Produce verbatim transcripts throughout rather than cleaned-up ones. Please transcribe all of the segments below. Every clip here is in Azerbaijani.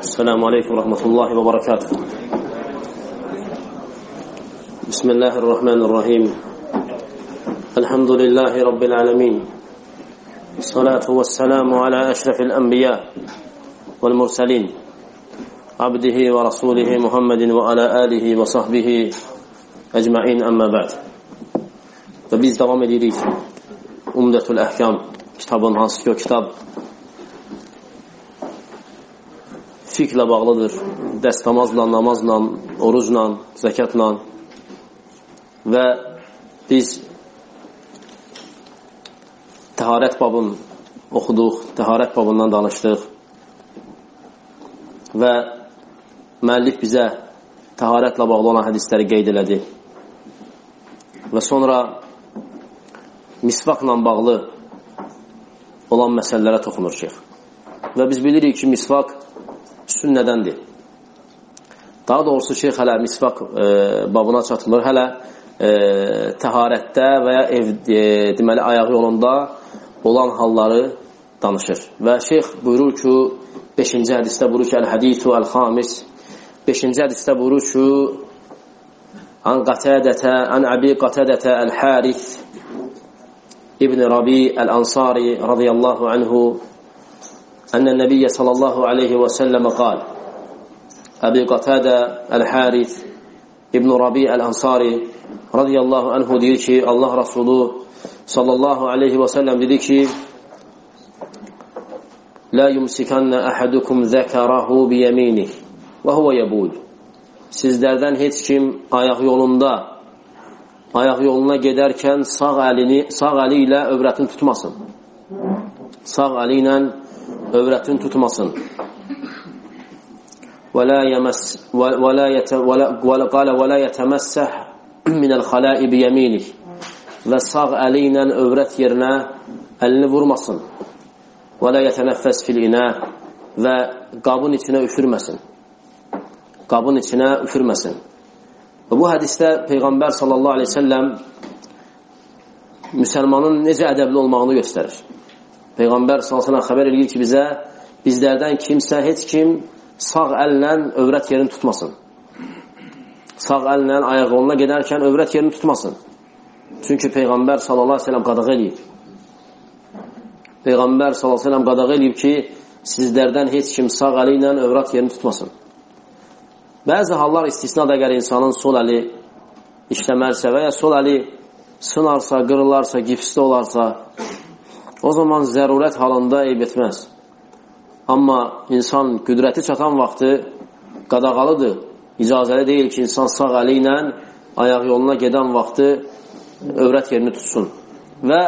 السلام عليكم ورحمة الله وبركاته. بسم الله الرحمن الرحيم. الحمد لله رب العالمين، الصلاة والسلام على أشرف الأنبياء والمرسلين عبده ورسوله محمد وعلى آله وصحبه أجمعين. أما بعد. Və biz devam edirik Umdetül Əhkam kitabın, hansı ki o kitab fiqhlə bağlıdır. Dəstəmazla, namazla, orucla, zəkatla və biz təharət babını oxuduq, təharət babından danışdıq və müəllif bizə təharətlə bağlı olan hədisləri qeyd elədi və sonra misvaqla bağlı olan məsələlərə toxunur şeyx. Və biz bilirik ki, misvaq sünnədəndir. Daha doğrusu şeyx hələ misvaq e, babına çatmır, hələ e, təharətdə və ya ev, e, deməli, ayağı yolunda olan halları danışır. Və şeyx buyurur ki, beşinci hədisdə buyurur ki, əl-hədithu əl-xamis, beşinci hədisdə buyurur ki, an qatədətə, an əbi qatədətə əl-hərith İbn Rabi el-Ansari radıyallahu anhu enne Nebiyye sallallahu aleyhi ve sellem قال Ebi Qatada el-Harith İbn Rabi el-Ansari radıyallahu anhu diyor ki, Allah Resulü sallallahu aleyhi ve sellem dedi ki, la yumsikanna ahadukum zekarahu bi yeminih ve huve yebul. Sizlerden hiç kim ayak yolunda Ayaq yoluna gedərkən sağ əlini, sağ əli ilə övrətini tutmasın. Sağ əli ilə övrətini tutmasın. Və la yəməs və la yətə və la qala və la yətəməssəh min el-xala'i bi yeminih. Və sağ əli ilə övrət yerinə əlini vurmasın. Və la yətənəffəs fil inə və qabın içinə üfürməsin. Qabın içinə üfürməsin. Və bu hədisdə Peyğəmbər sallallahu aleyhi ve sellem müsəlmanın necə ədəbli olmağını göstərir. Peyğəmbər sallallahu aleyhi ve sellem xəbər edir ki, bizə bizlərdən kimsə, heç kim sağ əllə övrət yerini tutmasın. Sağ əllə ayaq yoluna gedərkən övrət yerini tutmasın. Çünki Peyğəmbər sallallahu aleyhi ve sellem qadağ eləyib. Peyğəmbər sallallahu aleyhi ve sellem qadağ eləyib ki, sizlərdən heç kim sağ əli ilə övrət yerini tutmasın. Bəzi hallar istisnada əgər insanın sol əli işləmərsə və ya sol əli sınarsa, qırılarsa, gipsdə olarsa, o zaman zərurət halında eyb etməz. Amma insan qüdrəti çatan vaxtı qadağalıdır. İcazəli deyil ki, insan sağ əli ilə ayaq yoluna gedən vaxtı övrət yerini tutsun. Və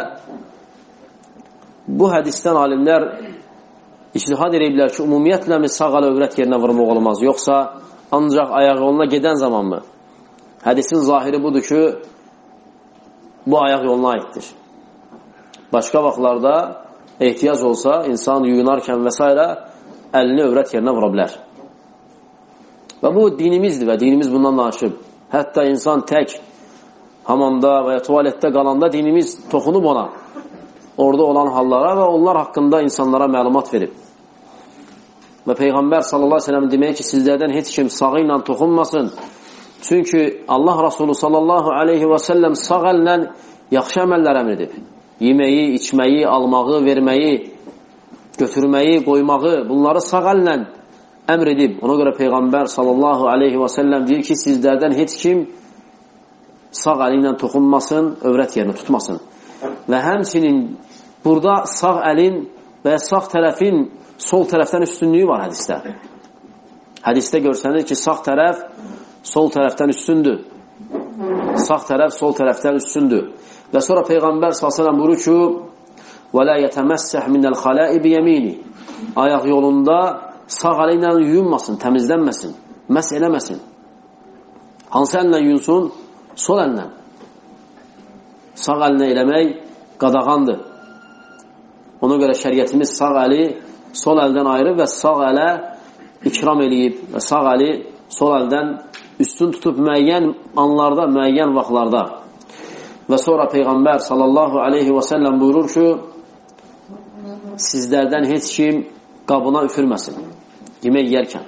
bu hədisdən alimlər ictihad ediblər ki, ümumiyyətlə mi sağ əli övrət yerinə vurmaq olmaz, yoxsa ancaq ayaq yoluna gedən zaman mı? Hədisin zahiri budur ki, bu ayaq yoluna aiddir. Başqa vaxtlarda ehtiyac olsa, insan yuyunarkən və s. əlini övrət yerinə vura bilər. Və bu dinimizdir və dinimiz bundan danışıb. Hətta insan tək hamamda və ya tualetdə qalanda dinimiz toxunub ona, orada olan hallara və onlar haqqında insanlara məlumat verib. Və Peyğəmbər sallallahu aleyhi ve sellem demək ki, sizlərdən heç kim sağı ilə toxunmasın. Çünki Allah Resulü sallallahu aleyhi ve sellem sağ əllə yaxşı əməllər əmr edib. Yeməyi, içməyi, almağı, verməyi, götürməyi, qoymağı, bunları sağ əllə əmr edib. Ona görə Peyğəmbər sallallahu aleyhi ve sellem deyir ki, sizlərdən heç kim sağ əli ilə toxunmasın, övrət yerini tutmasın. Və həmçinin burada sağ əlin və sağ tərəfin sol tərəfdən üstünlüyü var hədisdə. Hədisdə görsənir ki, sağ tərəf sol tərəfdən üstündür. Sağ tərəf sol tərəfdən üstündür. Və sonra Peyğəmbər sallallahu əleyhi və səlləm buyurur ki, وَلَا يَتَمَسَّحْ مِنَ الْخَلَاءِ بِيَمِينِ. Ayaq yolunda sağ əli ilə yuyunmasın, təmizlənməsin, məs eləməsin. Hansı əllə yuyunsun? Sol əllə. Sağ əllə eləmək qadağandır. Ona görə şəriətimiz sağ əli sol əldən ayrı və sağ ələ ikram eləyib və sağ əli sol əldən üstün tutub müəyyən anlarda, müəyyən vaxtlarda. Və sonra Peyğəmbər sallallahu aleyhi və səlləm buyurur ki, sizlərdən heç kim qabına üfürməsin. yemək yeyərkən.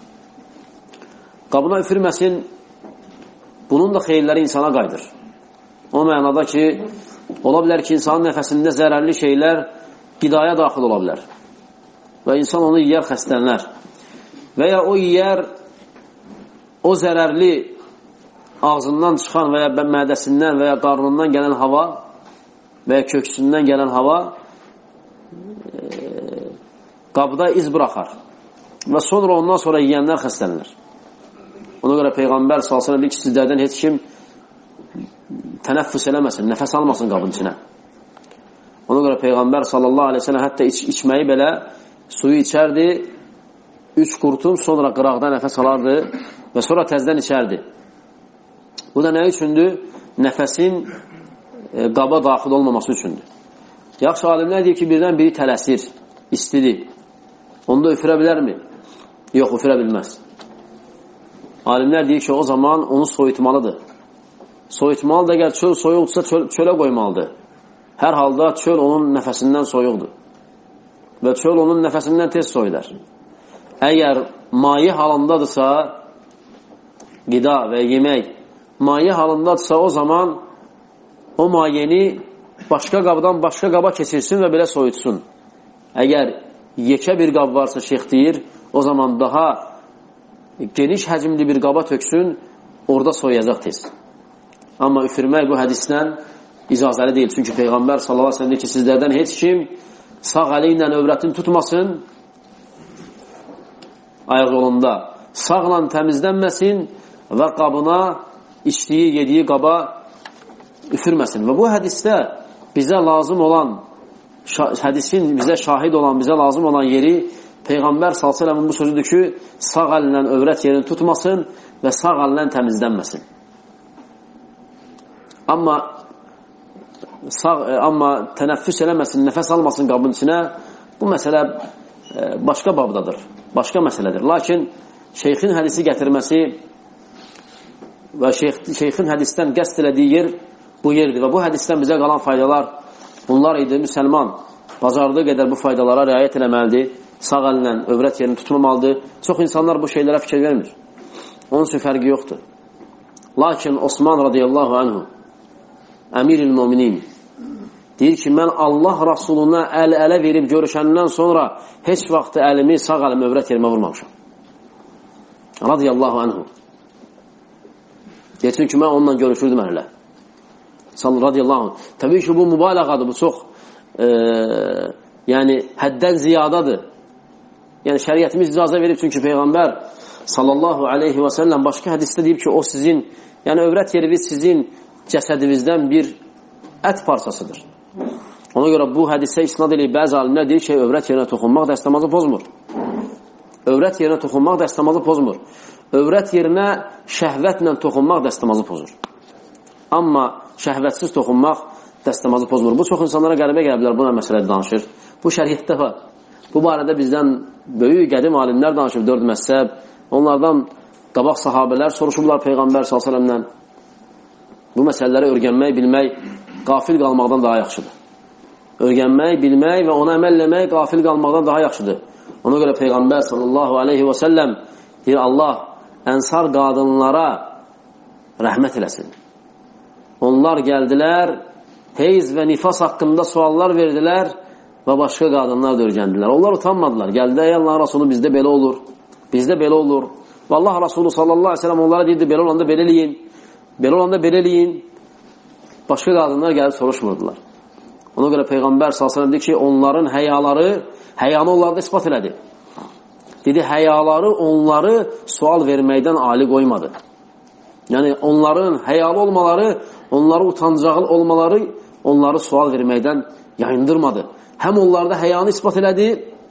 Qabına üfürməsin, bunun da xeyirləri insana qaydır. O mənada ki, ola bilər ki, insanın nəfəsində zərərli şeylər qidaya daxil ola bilər. Və insan onu yiyər, xəstələnər. Və ya o yiyər, o zərərli ağzından çıxan və ya mədəsindən və ya qarnından gələn hava və ya köksündən gələn hava e, qabda iz buraxar. Və sonra ondan sonra yiyənlər xəstələnir. Ona görə Peyğəmbər sallallahu əleyhi və səlləm deyir ki, sizlərdən heç kim tənəffüs eləməsin, nəfəs almasın qabın içinə. Ona görə Peyğəmbər sallallahu əleyhi və səlləm hətta iç, içməyi belə suyu içərdi, üç qurtum, sonra qıraqda nəfəs alardı və sonra təzdən içərdi. Bu da nə üçündür? Nəfəsin e, qaba daxil olmaması üçündür. Yaxşı, alimlər deyir ki, birdən biri tələsir, istidir. Onda üfürə bilərmi? Yox, üfürə bilməz. Alimlər deyir ki, o zaman onu soyutmalıdır. Soyutmalı da gəl, çöl soyuqdursa çöl, çölə qoymalıdır. Hər halda çöl onun nəfəsindən soyuqdur. Və çöl onun nəfəsindən tez soyular. Əgər maye halındadırsa, qida və yemək maye halındadırsa, o zaman o mayeni başqa qabdan başqa qaba keçirsin və belə soyutsun. Əgər yekə bir qab varsa, şeyx deyir, o zaman daha geniş həcmli bir qaba töksün, orada soyacaq tez. Amma üfürmək bu hədisdən icazəli deyil. Çünki Peyğəmbər sallallahu əleyhi və səlləm deyir ki, sizlərdən heç kim sağ əli ilə övrətini tutmasın, ayaq yolunda sağla təmizlənməsin və qabına, içdiyi, yediyi qaba üfürməsin. Və bu hədisdə bizə lazım olan, hədisin bizə şahid olan, bizə lazım olan yeri Peyğəmbər sallallahu əleyhi və səlləmin bu sözüdür ki, sağ əlinlə övrət yerini tutmasın və sağ əlinlə təmizlənməsin. Amma sağ, amma tənəffüs eləməsin, nəfəs almasın qabın içinə, bu məsələ e, başqa babdadır, başqa məsələdir. Lakin şeyxin hədisi gətirməsi və şeyx, şeyxin hədisdən qəsd elədiyi yer bu yerdir və bu hədisdən bizə qalan faydalar bunlar idi. Müsəlman bacardığı qədər bu faydalara riayət eləməlidir, sağ əllə övrət yerini tutmamalıdır. Çox insanlar bu şeylərə fikir vermir. Onun üçün fərqi yoxdur. Lakin Osman radiyallahu anhu, əmir-i müminin, deyir ki, mən Allah Rasuluna əl-ələ verib görüşəndən sonra heç vaxt əlimi sağ əlimi övrət yerimə vurmamışam. Radiyallahu anhu. Deyir ki, mən onunla görüşürdüm əhlə. Radiyallahu anhu. Təbii ki, bu mübalağadır, bu çox e, yəni həddən ziyadadır. Yəni şəriətimiz icazə verib, çünki Peyğəmbər sallallahu aleyhi və səlləm başqa hədisdə deyib ki, o sizin, yəni övrət yeri sizin cəsədinizdən bir ət parçasıdır. Ona görə bu hədisə isnad eləyib bəzi alimlər deyir ki, övrət yerinə toxunmaq dəstəmazı pozmur. Övrət yerinə toxunmaq dəstəmazı pozmur. Övrət yerinə şəhvətlə toxunmaq dəstəmazı pozur. Amma şəhvətsiz toxunmaq dəstəmazı pozmur. Bu çox insanlara qəribə gələ bilər, buna məsələdə danışır. Bu şəriətdə var. Bu barədə bizdən böyük qədim alimlər danışır, dörd məzhəb. Onlardan qabaq sahabələr soruşurlar Peyğəmbər sallallahu əleyhi və səlləmdən. Bu məsələləri öyrənmək, bilmək qafil qalmaqdan daha yaxşıdır. Öyrənmək, bilmək və ona əməl eləmək qafil qalmaqdan daha yaxşıdır. Ona görə Peyğəmbər sallallahu aleyhi və səlləm deyir, Allah ənsar qadınlara rəhmət eləsin. Onlar gəldilər, heyz və nifas haqqında suallar verdilər və başqa qadınlar da öyrəndilər. Onlar utanmadılar. Gəldi, ey Allah Rasulü, bizdə belə olur. Bizdə belə olur. Və Allah Rasulü sallallahu aleyhi və səlləm onlara deyirdi, belə olanda belə eləyin. Belə olanda belə eləyin. Başqa qadınlar gəlib soruşmurdular. Ona görə Peyğəmbər sallallahu əleyhi və səlləm deyir ki, onların həyaları, həyanı onlarda isbat elədi. Dedi, həyaları onları sual verməkdən ali qoymadı. Yəni, onların həyalı olmaları, onları utancaqlı olmaları, onları sual verməkdən yayındırmadı. Həm onlarda həyanı isbat elədi,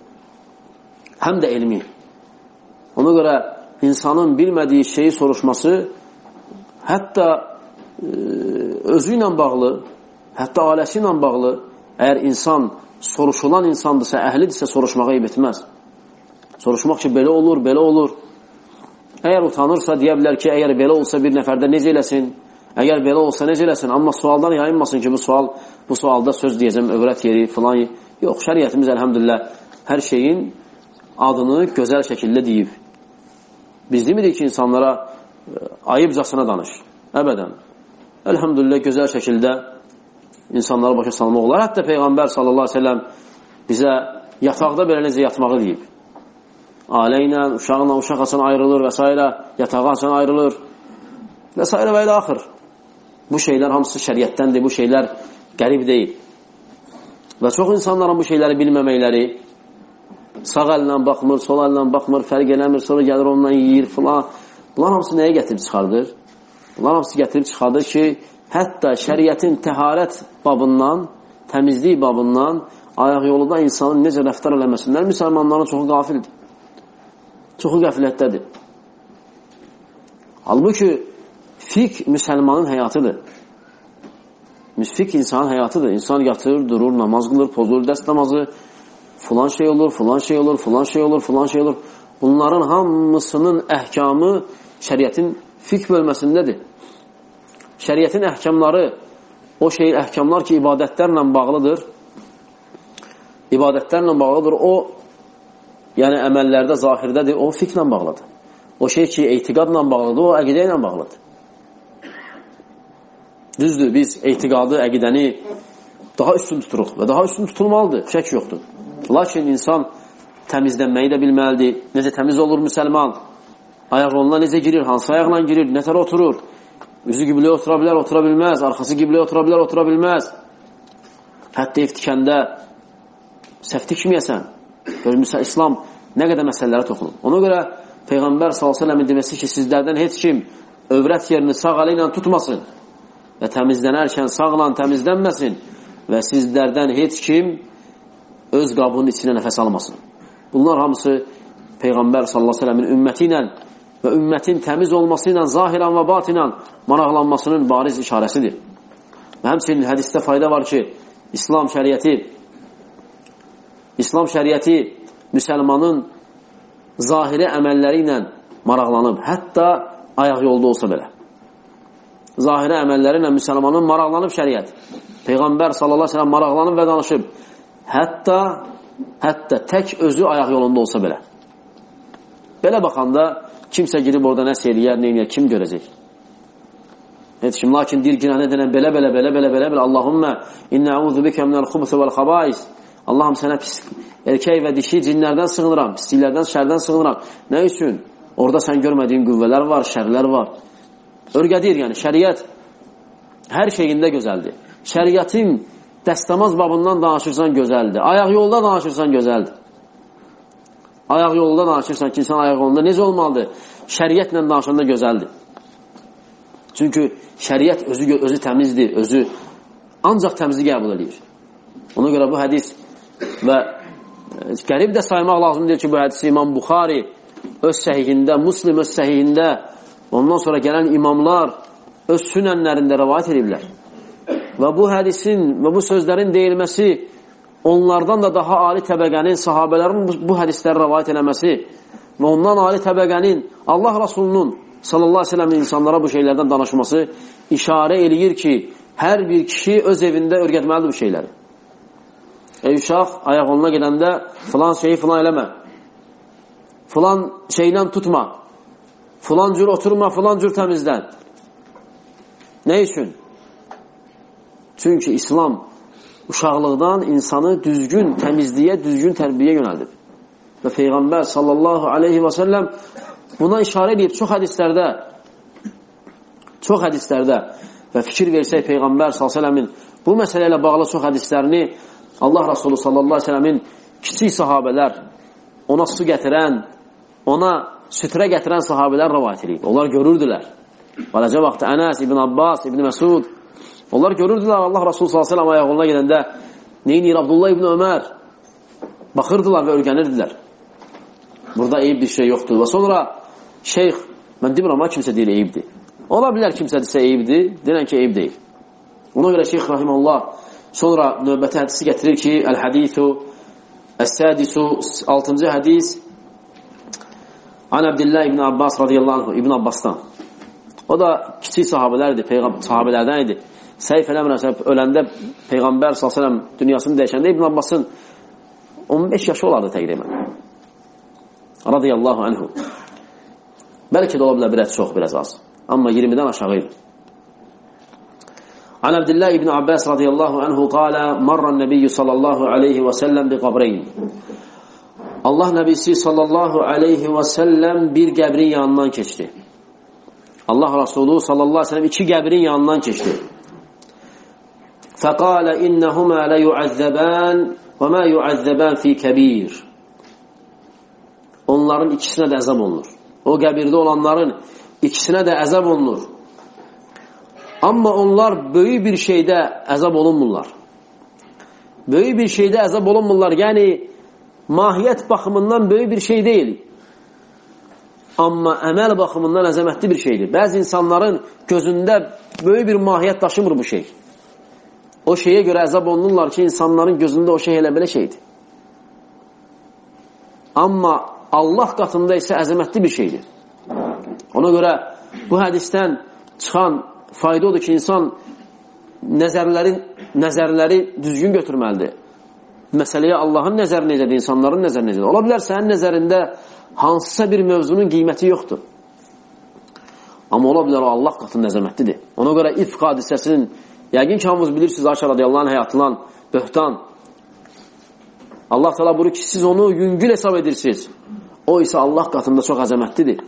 həm də elmi. Ona görə insanın bilmədiyi şeyi soruşması, hətta e, özü ilə bağlı, hətta ailəsi ilə bağlı, əgər insan soruşulan insandırsa, əhlidirsə soruşmağa eyb etməz. Soruşmaq ki, belə olur, belə olur. Əgər utanırsa, deyə bilər ki, əgər belə olsa bir nəfərdə necə eləsin? Əgər belə olsa necə eləsin? Amma sualdan yayınmasın ki, bu sual, bu sualda söz deyəcəm, övrət yeri, filan. Yox, şəriətimiz əlhəmdülillah hər şeyin adını gözəl şəkildə deyib. Biz demirik ki, insanlara ayıbcasına danış. Əbədən. Elhamdülillah, gözəl şəkildə insanlara başa salmaq olar. Hətta Peyğəmbər sallallahu aleyhi ve sellem bizə yataqda belə necə yatmağı deyib. Ailə ilə, uşaqla, uşaq açan ayrılır və s. Yatağı açan ayrılır və s. və ilə axır. Bu şeylər hamısı şəriətdəndir, bu şeylər qərib deyil. Və çox insanların bu şeyləri bilməməkləri, sağ əllə baxmır, sol əllə baxmır, fərq eləmir, sonra gəlir ondan yiyir filan. Bunlar hamısı nəyə gətirib çıxardır? Bunlar hamısı gətirib çıxardır ki, hətta şəriətin təharət babından, təmizlik babından, ayaq yolunda insanın necə rəftar eləməsindən müsəlmanların çoxu qafildir. Çoxu qəfilətdədir. Halbuki fiqh müsəlmanın həyatıdır. Fiqh insanın həyatıdır. İnsan yatır, durur, namaz qılır, pozur, dəst namazı, filan şey olur, filan şey olur, filan şey olur, filan şey olur. Bunların hamısının əhkamı şəriətin fiqh bölməsindədir. Şəriətin əhkamları, o şey əhkamlar ki, ibadətlərlə bağlıdır, ibadətlərlə bağlıdır, o, yəni əməllərdə, zahirdədir, o fiqhlə bağlıdır. O şey ki, etiqadla bağlıdır, o əqidə ilə bağlıdır. Düzdür, biz etiqadı, əqidəni daha üstün tuturuq və daha üstün tutulmalıdır, şək yoxdur. Lakin insan təmizlənməyi də bilməlidir. Necə təmiz olur müsəlman? Ayaq yoluna necə girir? Hansı ayaqla girir? Nətər oturur? Üzü qibləyə otura bilər, otura bilməz. Arxası qibləyə otura bilər, otura bilməz. Hətta ev tikəndə səhv tikməyəsən. Görmüşsə, İslam nə qədər məsələlərə toxunur. Ona görə Peyğəmbər sallallahu əleyhi və səlləmin deməsi ki, sizlərdən heç kim övrət yerini sağ əli ilə tutmasın və təmizlənərkən sağla təmizlənməsin və sizlərdən heç kim öz qabının içinə nəfəs almasın. Bunlar hamısı Peyğəmbər sallallahu əleyhi və səlləmin ümməti ilə və ümmətin təmiz olması ilə zahirən və batinən maraqlanmasının bariz işarəsidir. Və həmçinin hədisdə fayda var ki, İslam şəriəti İslam şəriəti müsəlmanın zahiri əməlləri ilə maraqlanıb, hətta ayaq yolda olsa belə. Zahiri əməlləri ilə müsəlmanın maraqlanıb şəriət. Peyğəmbər sallallahu əleyhi və səlləm maraqlanıb və danışıb. Hətta, hətta tək özü ayaq yolunda olsa belə. Belə baxanda kimsə girib orada nəsə eləyər, neynəyər, kim görəcək? Heç kim, lakin deyir ki, nə denən belə, belə, belə, belə, belə, belə, Allahümmə innə əuzu bikə minəl xubsi vəl xabais. Allahım sənə pis, erkək və dişi cinlərdən sığınıram, pisliklərdən, şərdən sığınıram. Nə üçün? Orada sən görmədiyin qüvvələr var, şərlər var. Örgədir, yəni şəriət hər şeyində gözəldir. Şəriətin dəstəmaz babından danışırsan gözəldir. Ayaq yolda danışırsan gözəldir. Ayaq yolda danışırsan ki, insan ayaq yolunda necə olmalıdır? Şəriətlə danışanda gözəldir. Çünki şəriət özü, özü təmizdir, özü ancaq təmizi qəbul edir. Ona görə bu hədis və qərib də saymaq lazımdır ki, bu hədisi İmam Buxari öz səhihində, Muslim öz səhihində, ondan sonra gələn imamlar öz sünənlərində rəvayət ediblər. Və bu hədisin və bu sözlərin deyilməsi, onlardan da daha ali təbəqənin, sahabələrin bu hədisləri rəvayət eləməsi və ondan ali təbəqənin Allah Rasulunun sallallahu aleyhi ve sellem'in insanlara bu şeylərdən danışması işarə eləyir ki, hər bir kişi öz evində örgətməlidir bu şeyləri. Ey uşaq, ayaq yoluna gedəndə filan şeyi filan eləmə. Filan şeylə tutma. Filan cür oturma, filan cür təmizlən. Nə üçün? Çünki İslam uşaqlıqdan insanı düzgün təmizliyə, düzgün tərbiyə yönəldir. Və Peyğəmbər sallallahu aleyhi və səlləm buna işarə edib çox hədislərdə, çox hədislərdə və fikir versək Peyğəmbər sallallahu aleyhi və səlləmin bu məsələ ilə bağlı çox hədislərini Allah Rasulü sallallahu aleyhi və səlləmin kiçik sahabələr, ona su gətirən, ona sütrə gətirən sahabələr rəvayət edib. Onlar görürdülər. Balaca vaxtı Ənəs, İbn Abbas, İbn Məsud, onlar görürdülər Allah Rasulü sallallahu aleyhi və səlləm ayaq yoluna gedəndə neynir Abdullah İbn Ömər baxırdılar və örgənirdilər. Burada eyib bir şey yoxdur. Və sonra şeyx, mən demirəm ama kimsə deyil eyibdir. Ola bilər kimsə desə eyibdir, denən ki eyib deyil. Ona görə şeyx rahiməllah sonra növbəti hədisi gətirir ki, Əl-Hədithu Əs-Sədisu, altıncı hədis An Abdillah İbn Abbas radiyallahu anh, İbn Abbasdan. O da kiçik sahabələrdir, sahabələrdən idi. Səhif eləmirəsə, öləndə Peyğəmbər sallallahu əleyhi və səlləm dünyasını dəyişəndə İbn Abbasın on beş yaşı olardı təqribən. radiyallahu anhu. Bəlkə də ola bilər biraz çox, biraz az. Amma iyirmidən aşağı idi. An Abdullah ibn Abbas radiyallahu anhu qala marran nabiyyu sallallahu alayhi və səlləm bi qabrayn. Allah nəbisi sallallahu alayhi və səlləm bir qəbrin yanından keçdi. Allah Rasulü sallallahu alayhi və səlləm iki qəbrin yanından keçdi. Fəqalə innəhumə lə yuəzzəbən və mə yuəzzəbən fi kəbir. Onların ikisinə də əzab olunur. O qəbirdə olanların ikisinə də əzab olunur. Amma onlar böyük bir şeydə əzab olunmurlar. Böyük bir şeydə əzab olunmurlar. Yəni, mahiyyət baxımından böyük bir şey deyil. Amma əməl baxımından əzəmətli bir şeydir. Bəzi insanların gözündə böyük bir mahiyyət daşımır bu şey. O şeyə görə əzab olunurlar ki, insanların gözündə o şey elə belə şeydir. Amma Allah qatında isə əzəmətli bir şeydir. Ona görə bu hədisdən çıxan fayda odur ki, insan nəzərləri, nəzərləri düzgün götürməlidir. Məsələyə Allahın nəzəri necədir, insanların nəzəri necədir? Ola bilər, sənin nəzərində hansısa bir mövzunun qiyməti yoxdur. Amma ola bilər, o Allah qatında əzəmətlidir. Ona görə ifq hadisəsinin, yəqin ki, hamınız bilirsiniz, Ayşə radiyallahu anh həyatından böhtan. Allah təala buyurur ki, siz onu yüngül hesab edirsiniz. O isə Allah qatında çox əzəmətlidir.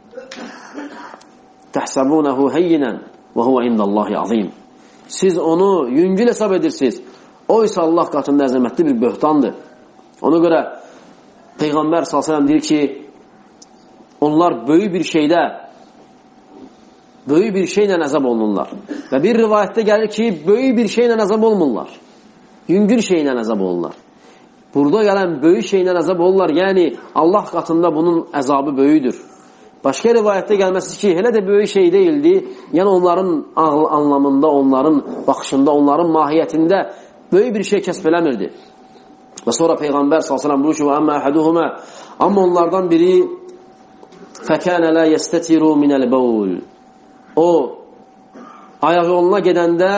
Təhsəbunahu heyyinən və huvə indallahi azim. Siz onu yüngül hesab edirsiniz. O isə Allah qatında əzəmətli bir böhtandır. Ona görə Peyğəmbər sallallahu əleyhi və səlləm deyir ki, onlar böyük bir şeydə böyük bir şeylə əzab olunurlar. Və bir rivayətdə gəlir ki, böyük bir şeylə əzab olunurlar. Yüngül şeylə əzab olunurlar. Burada gələn böyük şeylə əzab olurlar. Yəni, Allah qatında bunun əzabı böyüdür. Başqa rivayətdə gəlməsi ki, elə də böyük şey deyildi. Yəni, onların anlamında, onların baxışında, onların mahiyyətində böyük bir şey kəsb eləmirdi. Və sonra Peyğəmbər sallallahu əleyhi və səlləm buyurur ki, "Əmmə əhəduhuma", amma onlardan biri "Fəkənə la yestetiru minəl baul". O ayaq yoluna gedəndə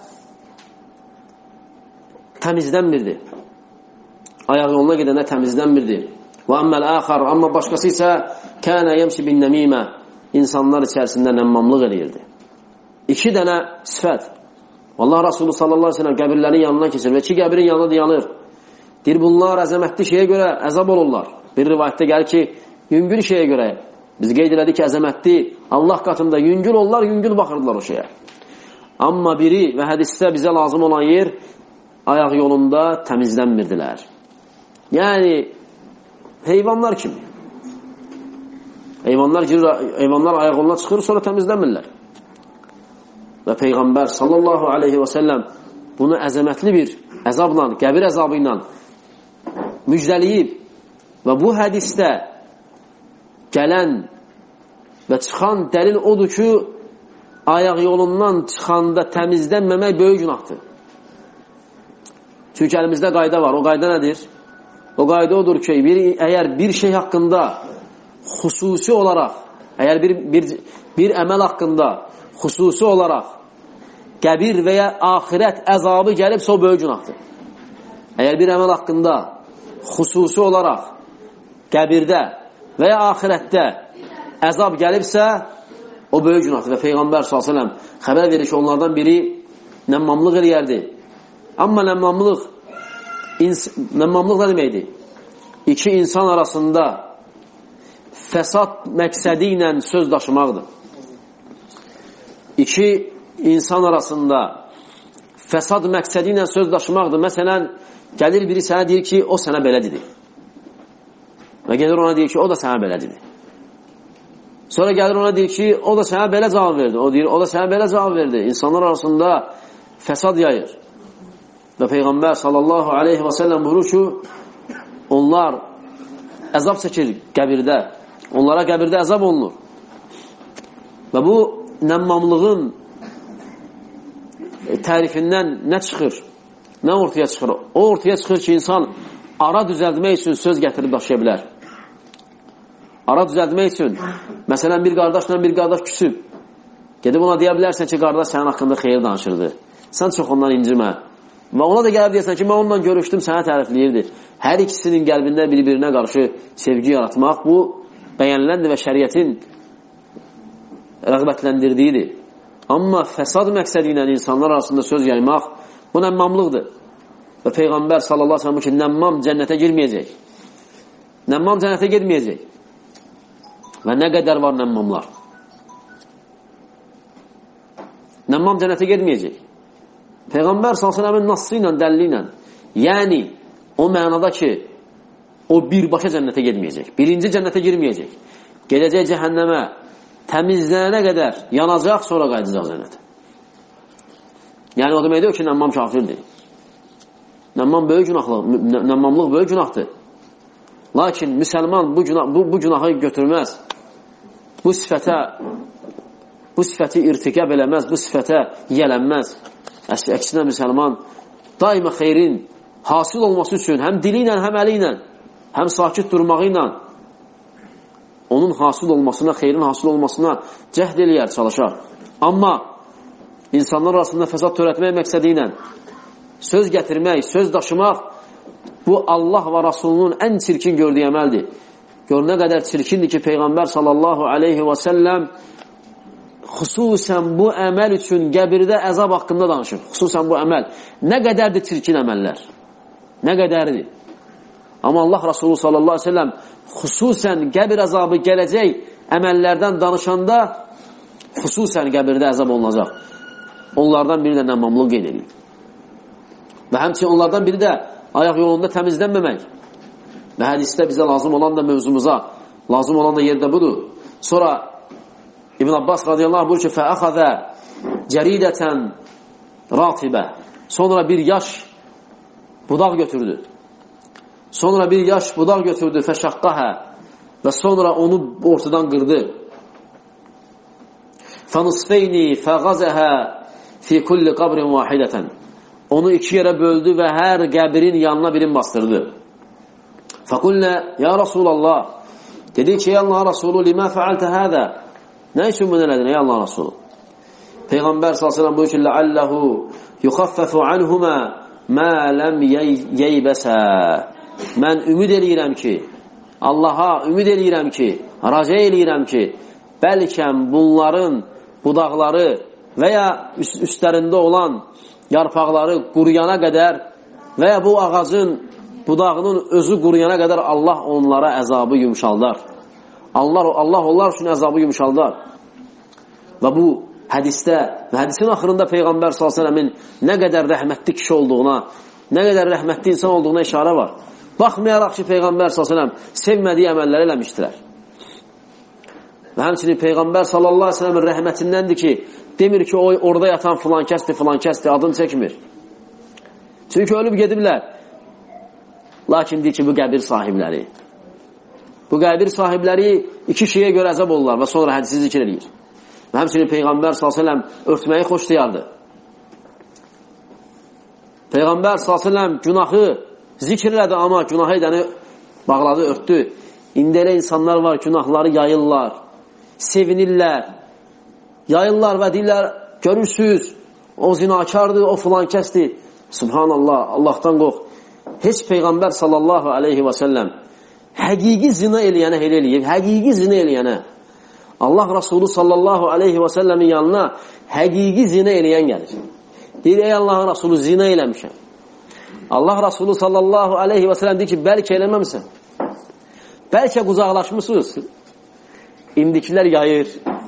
təmizlənmirdi. Ayaq yoluna gedəndə təmizlənmirdi. Və əmməl əxər, amma başqası isə kənə yəmşi bin nəmimə, insanlar içərisində nəmmamlıq eləyirdi. İki dənə sifət. Allah Rasulü sallallahu aleyhi ve sellem qəbirlərin yanından keçir və iki qəbirin yanına dayanır. Deyir, bunlar əzəmətli şeyə görə əzab olurlar. Bir rivayətdə gəlir ki, yüngül şeyə görə. Biz qeyd elədik ki, əzəmətli Allah qatında yüngül olurlar, yüngül baxırdılar o şeyə. Amma biri və hədisdə bizə lazım olan yer ayaq yolunda təmizlənmirdilər. Yəni, heyvanlar kimi. Heyvanlar girir, heyvanlar ayaq yoluna çıxır, sonra təmizlənmirlər. Və Peyğəmbər sallallahu aleyhi və səlləm bunu əzəmətli bir əzabla, qəbir əzabı ilə müjdəliyib və bu hədisdə gələn və çıxan dəlil odur ki, ayaq yolundan çıxanda təmizlənməmək böyük günahdır. Çünki əlimizdə qayda var. O qayda nədir? O qayda odur ki, bir, əgər bir şey haqqında xüsusi olaraq, əgər bir, bir, bir əməl haqqında xüsusi olaraq qəbir və ya axirət əzabı gəlibsə, o böyük günahdır. Əgər bir əməl haqqında xüsusi olaraq qəbirdə və ya axirətdə əzab gəlibsə, o böyük günahdır. Və Peyğəmbər sallallahu əleyhi və səlləm xəbər verir ki, onlardan biri nəmmamlıq eləyərdi. Amma nəmmamlıq nəmmamlıq nə deməkdir? İki insan arasında fəsad məqsədi ilə söz daşımaqdır. İki insan arasında fəsad məqsədi ilə söz daşımaqdır. Məsələn, gəlir biri sənə deyir ki, o sənə belə dedi. Və gəlir ona deyir ki, o da sənə belə dedi. Sonra gəlir ona deyir ki, o da sənə belə cavab verdi. O deyir, o da sənə belə cavab verdi. İnsanlar arasında fəsad yayır. Və Peyğəmbər sallallahu aleyhi və səlləm buyurur ki, onlar əzab çəkir qəbirdə. Onlara qəbirdə əzab olunur. Və bu nəmmamlığın tərifindən nə çıxır? Nə ortaya çıxır? O ortaya çıxır ki, insan ara düzəltmək üçün söz gətirib daşıya bilər. Ara düzəltmək üçün, məsələn, bir qardaşla bir qardaş küsüb, gedib ona deyə bilərsən ki, qardaş sənin haqqında xeyir danışırdı. Sən çox ondan incimə. Və ona da gəlib deyəsən ki, mən onunla görüşdüm, sənə tərifləyirdi. Hər ikisinin qəlbində bir-birinə qarşı sevgi yaratmaq, bu bəyəniləndir və şəriətin rəğbətləndirdiyidir. Amma fəsad məqsədi ilə insanlar arasında söz yaymaq, bu nəmmamlıqdır. Və Peyğəmbər sallallahu aleyhi ve sellem ki, nəmmam cənnətə girməyəcək. Nəmmam cənnətə girməyəcək. Və nə qədər var nəmmamlar? Nəmmam cənnətə girməyəcək. Peyğəmbər sallallahu aleyhi ve sellemin nassı ilə, dəlli ilə, yəni o mənada ki, o birbaşa cənnətə girməyəcək. Birinci cənnətə girməyəcək. Gedəcək cəhənnəmə, təmizlənənə qədər yanacaq, sonra qayıdacaq cənnətə. Yəni o deməkdir ki, nəmmam kafirdir. Nəmmam böyük günahlı, nəmmamlıq böyük günahdır. Lakin müsəlman bu, günah, bu, bu günahı götürməz. Bu sifətə bu sifəti irtikab eləməz, bu sifətə yiyələnməz. Əksinə müsəlman daima xeyrin hasil olması üçün həm dili ilə, həm əli ilə, həm sakit durmağı ilə onun hasil olmasına, xeyrin hasil olmasına cəhd eləyər, çalışar. Amma insanlar arasında fəsad törətmək məqsədi ilə söz gətirmək, söz daşımaq, bu Allah və Rasulunun ən çirkin gördüyü əməldir. Gör nə qədər çirkindir ki, Peyğəmbər sallallahu aleyhi və səlləm xüsusən bu əməl üçün qəbirdə əzab haqqında danışır. Xüsusən bu əməl. Nə qədərdir çirkin əməllər? Nə qədərdir? Amma Allah Rasulü sallallahu aleyhi və səlləm xüsusən qəbir əzabı gələcək əməllərdən danışanda xüsusən qəbirdə əzab olunacaq. Onlardan biri də nəmmamlıq qeyd edir. Və həmçinin onlardan biri də ayaq yolunda təmizlənməmək. Və hədisdə bizə lazım olan da mövzumuza, lazım olan da yerdə budur. Sonra İbn Abbas radiyallahu anh buyur ki, fəəxəzə cəridətən ratibə. Sonra bir yaş budaq götürdü. Sonra bir yaş budaq götürdü, fəşəqqəhə. Və sonra onu ortadan qırdı. Fənusfeyni fəğəzəhə fi kulli qabrin vahidətən. Onu iki yerə böldü və hər qəbrin yanına birin bastırdı. Fəqulnə, ya Rasulallah, dedi ki, ey Allah Rasulü, limə fəaltə hədə? Nə üçün bunu elədin, ey Allah Rasulü? Peyğəmbər sallallahu aleyhi ve sellem buyur ki, ləalləhu yuxaffəfu anhumə mə ləm yeybəsə. Mən ümid eləyirəm ki, Allaha ümid eləyirəm ki, raca eləyirəm ki, bəlkəm bunların budaqları və ya üst üstlərində olan yarpaqları quruyana qədər və ya bu ağacın budağının özü quruyana qədər Allah onlara əzabı yumşaldar. Allah, Allah onlar üçün əzabı yumşaldar. Və bu hədisdə və hədisin axırında Peyğəmbər sallallahu aleyhi ve sellemin nə qədər rəhmətli kişi olduğuna, nə qədər rəhmətli insan olduğuna işarə var. Baxmayaraq ki, Peyğəmbər sallallahu aleyhi ve sellem sevmədiyi əməlləri eləmişdirlər. Və həmçinin Peyğəmbər sallallahu aleyhi ve sellemin rəhmətindəndir ki, demir ki, o orada yatan filan kəsdir, filan kəsdir, adını çəkmir. Çünki ölüb gediblər. Lakin deyir ki, bu qəbir sahibləri. Bu qəbir sahibləri iki şeyə görə əzab olurlar və sonra hədisi zikr edir. Və həmçinin Peyğəmbər sallallahu aleyhi ve sellem örtməyi xoşlayardı. Peyğəmbər sallallahu aleyhi ve sellem günahı zikr elədi, amma günahı edəni bağladı, örtdü. İndi elə insanlar var, günahları yayırlar, sevinirlər, yayırlar və deyirlər, görürsünüz, o zinakardır, o filan kəsdir. Subhanallah, Allahdan qorx. Heç Peyğəmbər sallallahu aleyhi və səlləm həqiqi zina eləyənə elə eləyib, həqiqi zina eləyənə. Allah Rasulü sallallahu aleyhi və səlləmin yanına həqiqi zina eləyən gəlir. Deyir, ey Allahın Rasulü, zina eləmişəm. Allah Rasulü sallallahu aleyhi və səlləm deyir ki, bəlkə eləməmsən. Bəlkə qucaqlaşmışsınız. İndikilər yayır.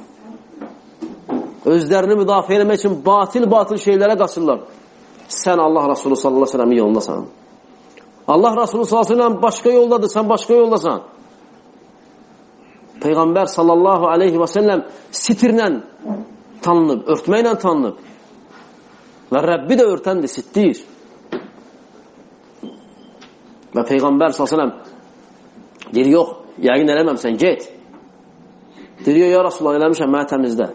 Özlərini müdafiə etmək üçün batil-batil şeylərə qaçırlar. Sən Allah Rasulü sallallahu aleyhi və səlləmin yolundasan. Allah Rasulü sallallahu aleyhi ve sellem başqa yoldadır, sən başqa yoldasan. Peyğəmbər sallallahu aleyhi ve sellem sitirlə tanınıb, örtməklə tanınıb. Və Rəbbi də örtəndir, sittir. Və Peyğəmbər sallallahu aleyhi ve sellem deyir, yox, yəqin eləməmsən, get. Deyir, ya Rasulullah, eləmişəm, mənə təmizlə.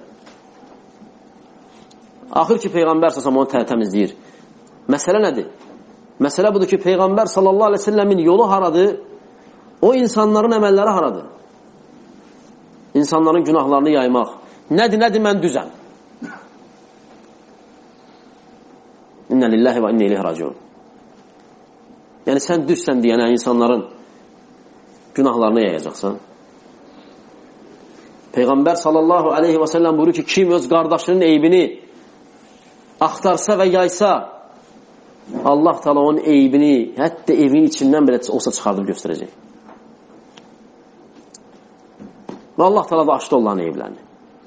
Axır ki, Peyğəmbər sallallahu aleyhi ve sellem onu təmizləyir. Məsələ nədir? Məsələ budur ki, Peyğəmbər sallallahu aleyhi ve sellemin yolu haradır? O insanların əməlləri haradır? İnsanların günahlarını yaymaq. Nədir, nədir, mən düzəm. İnnə lillahi və inna ileyhi raciun. Yəni, sən düzsən deyənə insanların günahlarını yayacaqsan. Peyğəmbər sallallahu aleyhi və səlləm buyurur ki, kim öz qardaşının eybini axtarsa və yaysa, Allah təala onun eybini, hətta evin içindən belə olsa çıxardıb göstərəcək. Və Allah təala da açdı onların eyblərini.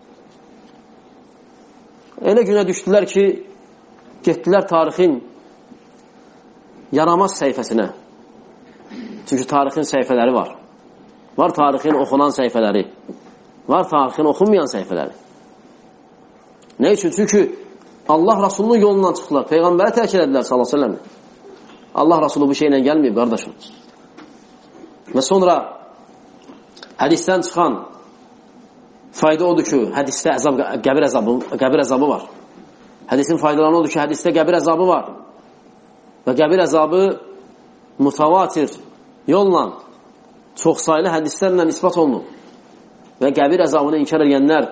Elə günə düşdülər ki, getdilər tarixin yaramaz səhifəsinə. Çünki tarixin səhifələri var. Var tarixin oxunan səhifələri. Var tarixin oxunmayan səhifələri. Nə üçün? Çünki Allah Rasulunun yolundan çıxdılar. Peyğəmbərə tərk elədilər sallallahu əleyhi və səlləm. Allah Rasulu bu şeylə gəlməyib, qardaşım. Və sonra hədisdən çıxan fayda odur ki, hədisdə əzab, qəbir, əzabı, qəbir əzabı var. Hədisin faydalarını odur ki, hədisdə qəbir əzabı var. Və qəbir əzabı mutavatir yolla çox saylı hədislərlə isbat olunur. Və qəbir əzabını inkar edənlər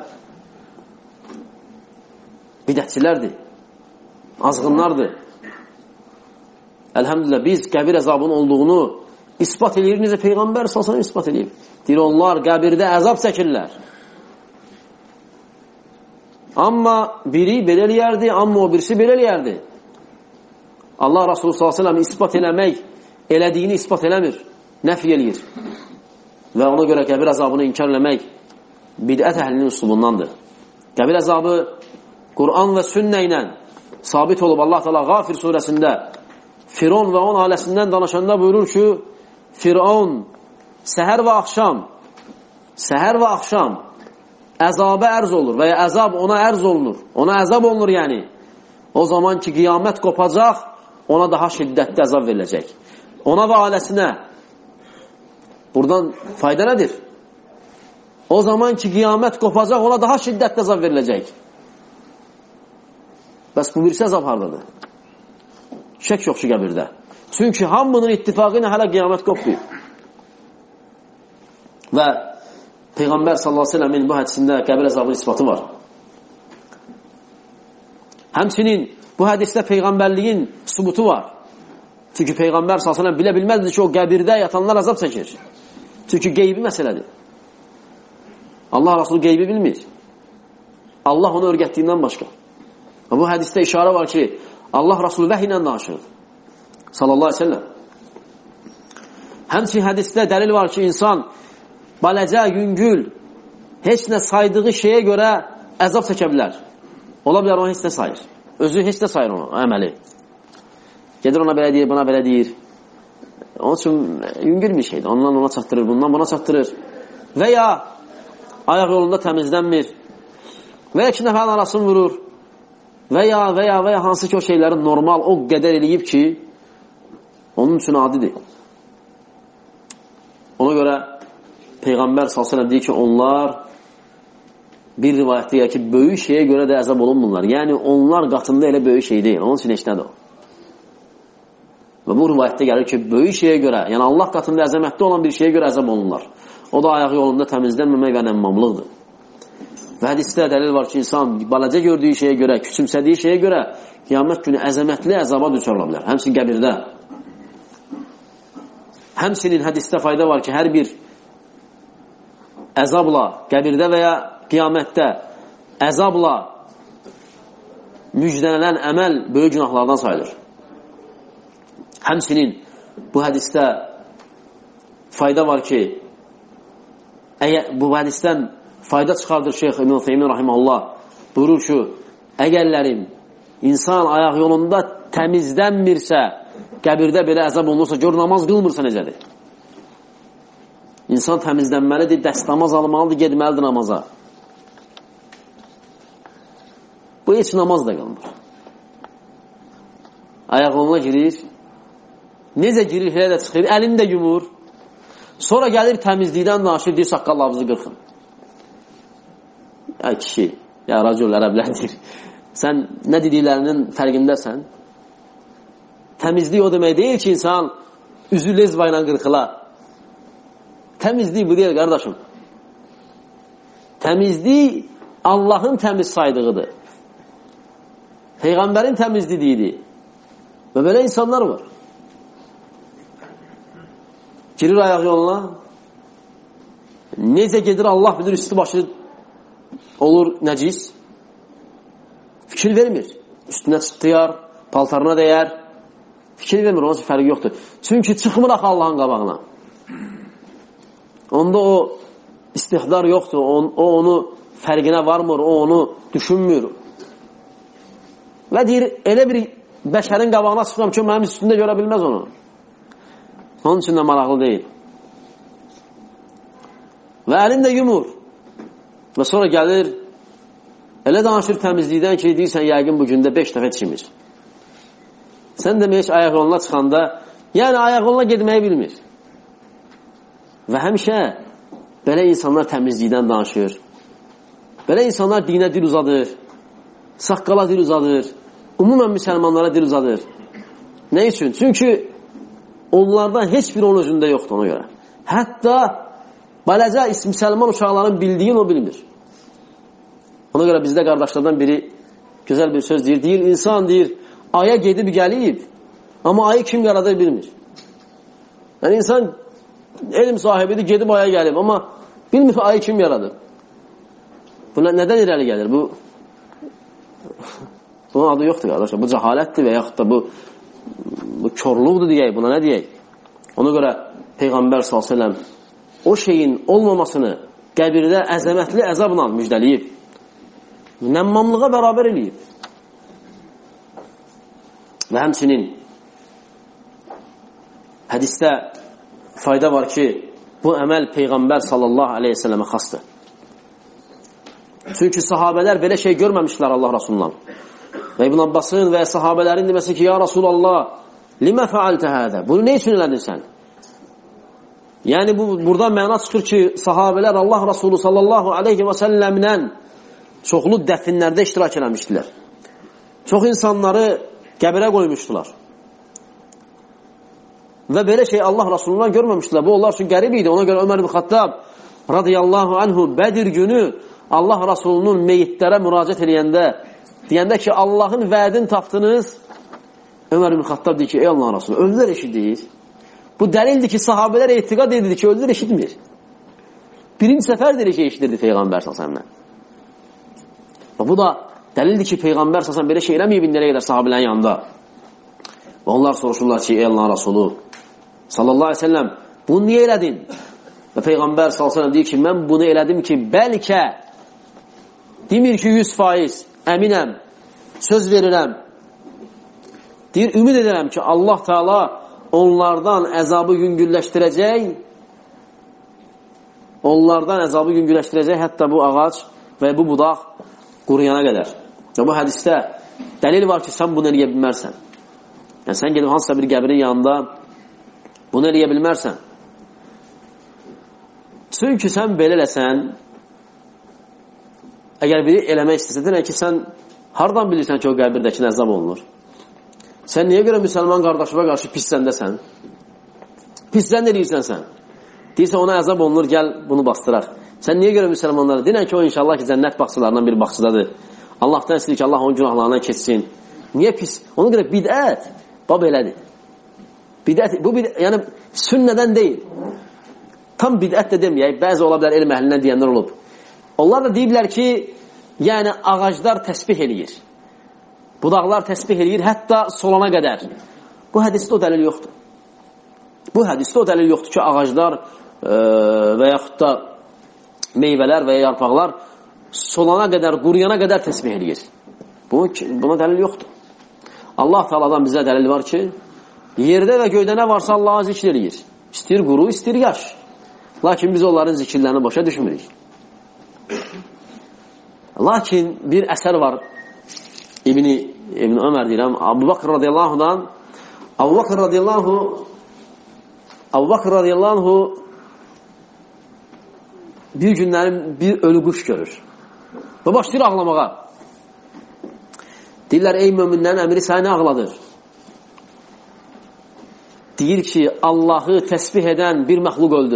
bidətçilərdir, azğınlardır. Əlhəmdülillah, biz qəbir əzabının olduğunu ispat edir, necə Peyğəmbər sallallahu əleyhi və səlləm ispat edir. Deyir, onlar qəbirdə əzab çəkirlər. Amma biri belə eləyərdi, amma o birisi belə eləyərdi. Allah Rasulü sallallahu əleyhi və səlləm ispat eləmək, elədiyini ispat eləmir, nəfi eləyir. Və ona görə qəbir əzabını inkar eləmək bidət əhlinin üslubundandır. Qəbir əzabı Quran və sünnə ilə sabit olub. Allah Teala Qafir surəsində Firon və onun ailəsindən danışanda buyurur ki, Firon səhər və axşam səhər və axşam əzabə ərz olur və ya əzab ona ərz olunur. Ona əzab olunur yəni. O zaman ki, qiyamət qopacaq, ona daha şiddətli əzab veriləcək. Ona və ailəsinə. Buradan fayda nədir? O zaman ki, qiyamət qopacaq, ona daha şiddətli əzab veriləcək. Bəs bu birisi əzab hardadır? Şək yox ki, qəbirdə. Çünki hamının ittifaqı ilə hələ qiyamət qopmayıb. Və Peyğəmbər sallallahu əleyhi və səlləmin bu hədisində qəbir əzabının isbatı var. Həmçinin bu hədisdə Peyğəmbərliyin sübutu var. Çünki Peyğəmbər sallallahu əleyhi və səlləm bilə bilməzdi ki, o qəbirdə yatanlar əzab çəkir. Çünki qeybi məsələdir. Allah Rasulü qeybi bilmir. Allah onu öyrətdiyindən başqa. Və bu hədisdə işarə var ki, Allah Rasulü vəhy ilə danışır. Sallallahu əleyhi və səlləm. Həmçinin hədisdə dəlil var ki, insan baləcə, yüngül, heç nə saydığı şeyə görə əzab çəkə bilər. Ola bilər, ona heç nə sayır. Özü heç nə sayır onu, əməli. Gedir ona belə deyir, buna belə deyir. Onun üçün yüngül bir şeydir. Ondan ona çatdırır, bundan buna çatdırır. Və ya ayaq yolunda təmizlənmir. Və ya iki nəfərin arasını vurur. Və ya, və ya, və ya hansı ki o şeyləri normal o qədər eləyib ki, onun üçün adidir. Ona görə Peyğəmbər sallallahu əleyhi və səlləm deyir ki, onlar bir rivayətdə deyir ki, böyük şeyə görə də əzab olunmurlar. Yəni, onlar qatında elə böyük şey deyil. Onun üçün heç nədir o. Və bu rivayətdə gəlir ki, böyük şeyə görə, yəni Allah qatında əzəmətli olan bir şeyə görə əzab olunurlar. O da ayağı yolunda təmizlənməmək və nəmmamlıqdır. Və hədisdə dəlil var ki, insan balacə gördüyü şeyə görə, küçümsədiyi şeyə görə qiyamət günü əzəmətli əzaba düçar ola bilər. Həmçinin qəbirdə. Həmçinin hədisdə fayda var ki, hər bir əzabla, qəbirdə və ya qiyamətdə əzabla müjdələnən əməl böyük günahlardan sayılır. Həmçinin bu hədisdə fayda var ki, bu hədisdən fayda çıxardır Şeyx İbn Teymin rahimehullah. Buyurur ki, əgərlərim insan ayaq yolunda təmizlənmirsə, qəbirdə belə əzab olunursa, gör namaz qılmırsa necədir? İnsan təmizlənməlidir, dəstəmaz almalıdır, gedməlidir namaza. Bu heç namaz da qılmır. Ayaq yoluna girir, necə girir, elə də çıxır, əlini də yumur, sonra gəlir təmizlikdən danışır, deyir, saqqallarınızı qırxın. Ya kişi, ya racul, ərəblərdir. Sən nə dediklərinin fərqindəsən? Təmizlik o demək deyil ki, insan üzü lezva ilə qırxılar. Təmizlik bu deyil, qardaşım. Təmizlik Allahın təmiz saydığıdır. Peyğəmbərin təmizliyidir. Və belə insanlar var. Girir ayaq yoluna, necə gedir Allah bilir, üstü başı olur nəcis, fikir vermir. Üstünə çıtlayar, paltarına dəyər, fikir vermir, onun üçün fərqi yoxdur. Çünki çıxmır axı Allahın qabağına. Onda o istihdar yoxdur, o onu fərqinə varmır, o onu düşünmür. Və deyir, elə bir bəşərin qabağına çıxıram ki, mənim üstündə görə bilməz onu. Onun üçün də maraqlı deyil. Və əlin də yumur. Və sonra gəlir, elə danışır təmizlikdən ki, deyirsən, yəqin bu gündə beş dəfə çimir. Sən demək, ayaq yoluna çıxanda, yəni ayaq yoluna gedməyi bilmir. Və həmişə belə insanlar təmizlikdən danışır. Belə insanlar dinə dil uzadır, saqqala dil uzadır, umumən müsəlmanlara dil uzadır. Nə üçün? Çünki onlardan heç bir onun özündə yoxdur ona görə. Hətta balaca müsəlman uşaqların bildiyin o bilmir. Ona görə bizdə qardaşlardan biri gözəl bir söz deyir. Deyir, insan deyir, aya gedib gəlib, amma ayı kim yaradır bilmir. Yəni insan elm sahibidir, gedib aya gəlib, amma bilmir ayı kim yaradır. Bu nədən irəli gəlir? Bu bunun adı yoxdur qardaşlar. Bu cəhalətdir və yaxud da bu bu körluqdur deyək, buna nə deyək? Ona görə Peyğəmbər sallallahu əleyhi və səlləm o şeyin olmamasını qəbirdə əzəmətli əzabla müjdəliyib. Nəmmamlığa bərabər eləyib. Və həmçinin hədisdə fayda var ki, bu əməl Peyğəmbər sallallahu aleyhi və səlləmə xasdır. Çünki sahabələr belə şey görməmişlər Allah Rasulundan. Və İbn Abbasın və sahabələrin deməsi ki, ya Rasulallah, limə fəaltə hədə? Bunu ne üçün elədin sən? Yəni, bu, buradan məna çıxır ki, sahabələr Allah Rasulü sallallahu aleyhi və səlləmlə çoxlu dəfinlərdə iştirak eləmişdilər. Çox insanları qəbirə qoymuşdular. Və belə şey Allah Rasulundan görməmişdilər. Bu, onlar üçün qərib idi. Ona görə Ömər ibn Xattab radiyallahu anhu Bədir günü Allah Rasulunun meyitlərə müraciət eləyəndə, deyəndə ki, Allahın vədini tapdınız, Ömər ibn Xattab deyir ki, ey Allah Rasulü, ölülər eşidir. Bu dəlildir ki, sahabələr etiqad edirdi ki, ölülər eşitmir. Birinci səfərdir ki, eşidirdi Peyğəmbər sallallahu əleyhi və səlləm. Bu da dəlildir ki, Peyğəmbər sallallahu əleyhi və səlləm belə şey eləməyib indiyənə qədər sahabələrin yanında. Və onlar soruşurlar ki, ey Allah Rasulü sallallahu əleyhi və səlləm, bunu niyə elədin? Və Peyğəmbər sallallahu əleyhi və səlləm deyir ki, mən bunu elədim ki, bəlkə demir ki, yüz faiz əminəm, söz verirəm. Deyir, ümid edirəm ki, Allah Teala onlardan əzabı yüngülləşdirəcək, onlardan əzabı yüngülləşdirəcək, hətta bu ağac və bu budaq quruyana qədər. Və bu hədisdə dəlil var ki, sən bunu eləyə bilmərsən. Yəni, sən gedib hansısa bir qəbrin yanında bunu eləyə bilmərsən. Çünki sən belə eləsən, əgər biri eləmək istəsə, deyən ki, sən hardan bilirsən ki, o qəbirdəki əzab olunur? Sən niyə görə müsəlman qardaşıma qarşı pislənəsən? Pislən eləyirsən sən. Deyirsən, ona əzab olunur, gəl bunu bastıraq. Sən niyə görə müsəlmanlara? Deyən ki, o inşallah ki, cənnət baxçılarından bir baxçıdadır. Allahdan istəyir ki, Allah onun günahlarından keçsin. Niyə pis? Ona görə bidət, bab elədir. Bidət, bu bidət, yəni sünnədən deyil. Tam bidət də deməyək, bəzi ola bilər elm əhlindən deyənlər olub. Onlar da deyiblər ki, yəni ağaclar təsbih eləyir. Budaqlar təsbih eləyir, hətta solana qədər. Bu hədisdə o dəlil yoxdur. Bu hədisdə o dəlil yoxdur ki, ağaclar e, və yaxud da meyvələr və ya yarpaqlar solana qədər, quruyana qədər təsbih eləyir. Bu, buna dəlil yoxdur. Allah Teala'dan bizə dəlil var ki, yerdə və göydə nə varsa Allah'a zikr eləyir. İstir quru, istir yaş. Lakin biz onların zikirlərini başa düşmürük. Lakin bir əsər var, İbni, İbni Ömər deyirəm, Abu Bakr radiyallahu Abu Bakr radiyallahu Abu Bakr radiyallahu bir günlərin bir ölü quş görür. Və başlayır ağlamağa. Deyirlər, ey möminlərin əmiri səni ağladır. Deyir ki, Allahı təsbih edən bir məxluq öldü.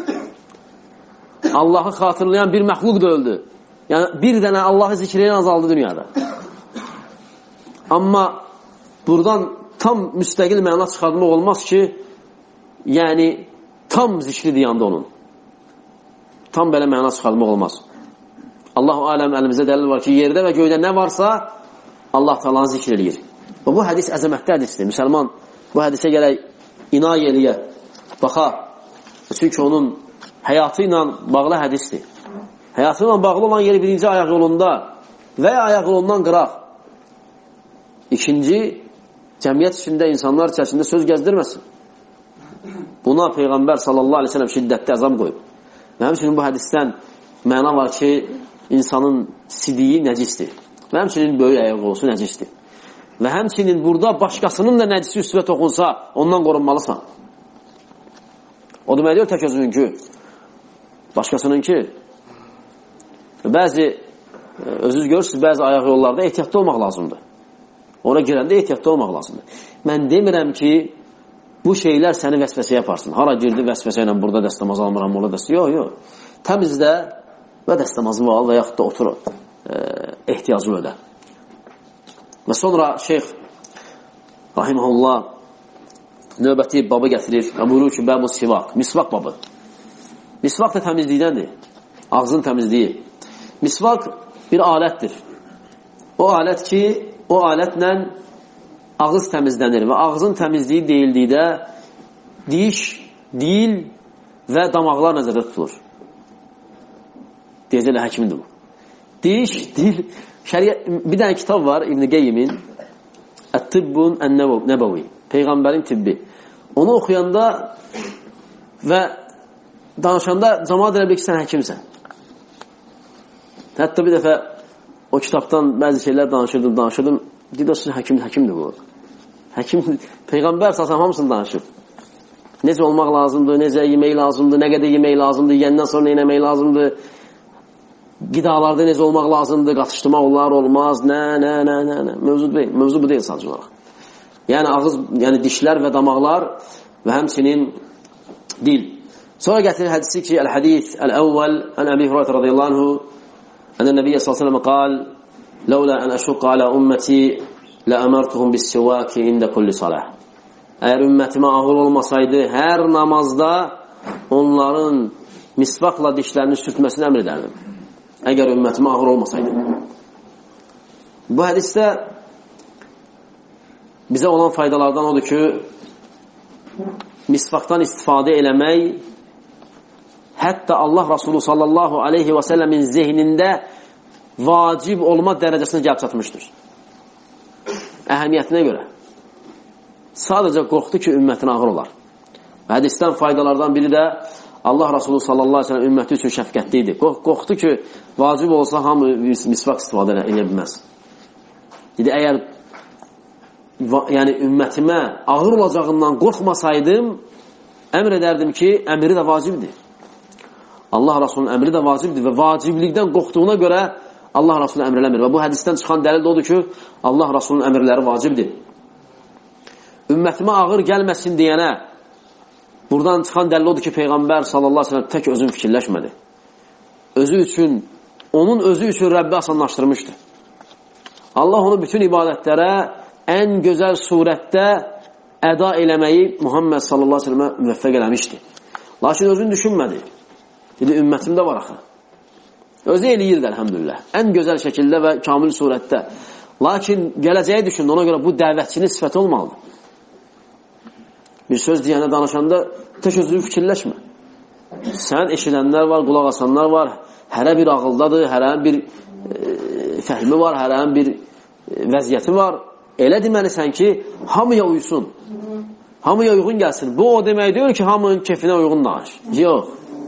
Allahı xatırlayan bir məxluq da öldü. Yəni, bir dənə Allahı zikr edən azaldı dünyada. Amma buradan tam müstəqil məna çıxartmaq olmaz ki, yəni tam zikri deyəndə onun. Tam belə məna çıxartmaq olmaz. Allah-u aləm əlimizdə dəlil var ki, yerdə və göydə nə varsa Allah Taala'nı zikr edir. Və bu hədis əzəmətli hədisdir. Müsəlman bu hədisə gərək inay eləyə, baxa. Çünki onun həyatı ilə bağlı hədisdir. Həyatı ilə bağlı olan yeri birinci ayaq yolunda və ya ayaq yolundan qıraq. İkinci, cəmiyyət içində, insanlar içərisində söz gəzdirməsin. Buna Peyğəmbər sallallahu aleyhi ve sellem şiddətli əzab qoyub. Və həmçinin bu hədisdən məna var ki, insanın sidiyi nəcisdir. Və həmçinin böyük ayağı olsun nəcisdir. Və həmçinin burada başqasının da nəcisi üstünə toxunsa, ondan qorunmalısan. O demək deyil tək özününkü, başqasının ki, bəzi, özünüz görürsünüz, bəzi ayaq yollarda ehtiyatlı olmaq lazımdır. Ona girəndə ehtiyatlı olmaq lazımdır. Mən demirəm ki, bu şeylər səni vəsvəsəyə yaparsın. Hara girdi vəsvəsə ilə burada dəstəmaz almıram, orada dəstəmaz. Yox, yox. Təmizdə və dəstəmazını al və yaxud da otur, e, ehtiyacı ödə. Və sonra şeyx rahiməhullah növbəti babı gətirir. Və buyurur ki, bəbu sivaq, misvaq babı. Misvaq da təmizlikdəndir. Ağzın təmizliyi. Misvaq bir alətdir. O alət ki, o alətlə ağız təmizlənir və ağzın təmizliyi deyildikdə diş, dil və damaqlar nəzərdə tutulur. Deyəcəklə həkimindir bu. Diş, dil, şəriət, bir dənə kitab var İbn-i Qeyyimin Ət-Tibbun Ən-Nəbəvi, Peyğəmbərin tibbi. Onu oxuyanda və danışanda cəmaət elə bilir ki, sən həkimsən. Hətta bir dəfə o kitabdan bəzi şeylər danışırdım, danışırdım. Deyirsən, həkim, həkimdir bu. Həkim, Peyğəmbər səsəm hamısını danışır. Necə olmaq lazımdır, necə yemək lazımdır, nə qədər yemək lazımdır, yiyəndən sonra nə yemək lazımdır, qidalarda necə olmaq lazımdır, qatışdırmaq olar, olmaz, nə, nə, nə, nə, nə. Mövzu deyil, mövzu bu deyil sadəcə olaraq. Yəni ağız, yəni dişlər və damaqlar və həmçinin dil. Sonra gətirir hədisi ki, əl-hədis əl-əvvəl ən Əbi Hüreyrə radiyallahu anhu ən Nəbiyyə sallallahu əleyhi və səlləm qal لولا أن أشق على أمتي لأمرتهم بالسواك عند كل صلاة. Eğer ümmetime ağır olmasaydı her namazda onların misvakla dişlerini sürtmesini emrederdim. Eğer ümmetime ağır olmasaydı. Bu hadiste bize olan faydalardan odur ki misvaktan istifade eləmək hatta Allah Resulü sallallahu aleyhi ve sellemin zihninde vacib olma dərəcəsinə gəlib çatmışdır. Əhəmiyyətinə görə. Sadəcə qorxdu ki, ümmətinə ağır olar. Hədisdən faydalardan biri də Allah Resulü sallallahu aleyhi ve sellem ümməti üçün şəfqətli idi. Qorxdu ki, vacib olsa hamı misvak istifadə edə bilməz. Dedi, əgər yəni ümmətimə ağır olacağından qorxmasaydım, əmr edərdim ki, əmri də vacibdir. Allah Resulü'nün əmri də vacibdir və vaciblikdən qorxduğuna görə Allah Resulü əmr eləmir. Və bu hədisdən çıxan dəlil də odur ki, Allah Resulünün əmrləri vacibdir. Ümmətimə ağır gəlməsin deyənə buradan çıxan dəlil odur ki, Peyğəmbər sallallahu aleyhi ve sellem tək özün fikirləşmədi. Özü üçün, onun özü üçün Rəbbi asanlaşdırmışdı. Allah onu bütün ibadətlərə ən gözəl surətdə əda eləməyi Muhammed sallallahu aleyhi ve sellemə müvəffəq eləmişdi. Lakin özünü düşünmədi. Dedi, ümmətimdə var axı. Özü eləyirdi, əlhəmdülillah. Ən gözəl şəkildə və kamil surətdə. Lakin gələcəyi düşündü, ona görə bu dəvətçinin sifəti olmalıdır. Bir söz deyənə danışanda tək özünü fikirləşmə. Sən eşidənlər var, qulaq asanlar var, hərə bir ağıldadır, hərə bir e, fəhmi var, hərə bir e, vəziyyəti var. Elə deməlisən ki, hamıya uysun. Hamıya uyğun gəlsin. Bu o demək deyil ki, hamının kefinə uyğun danış. Yox.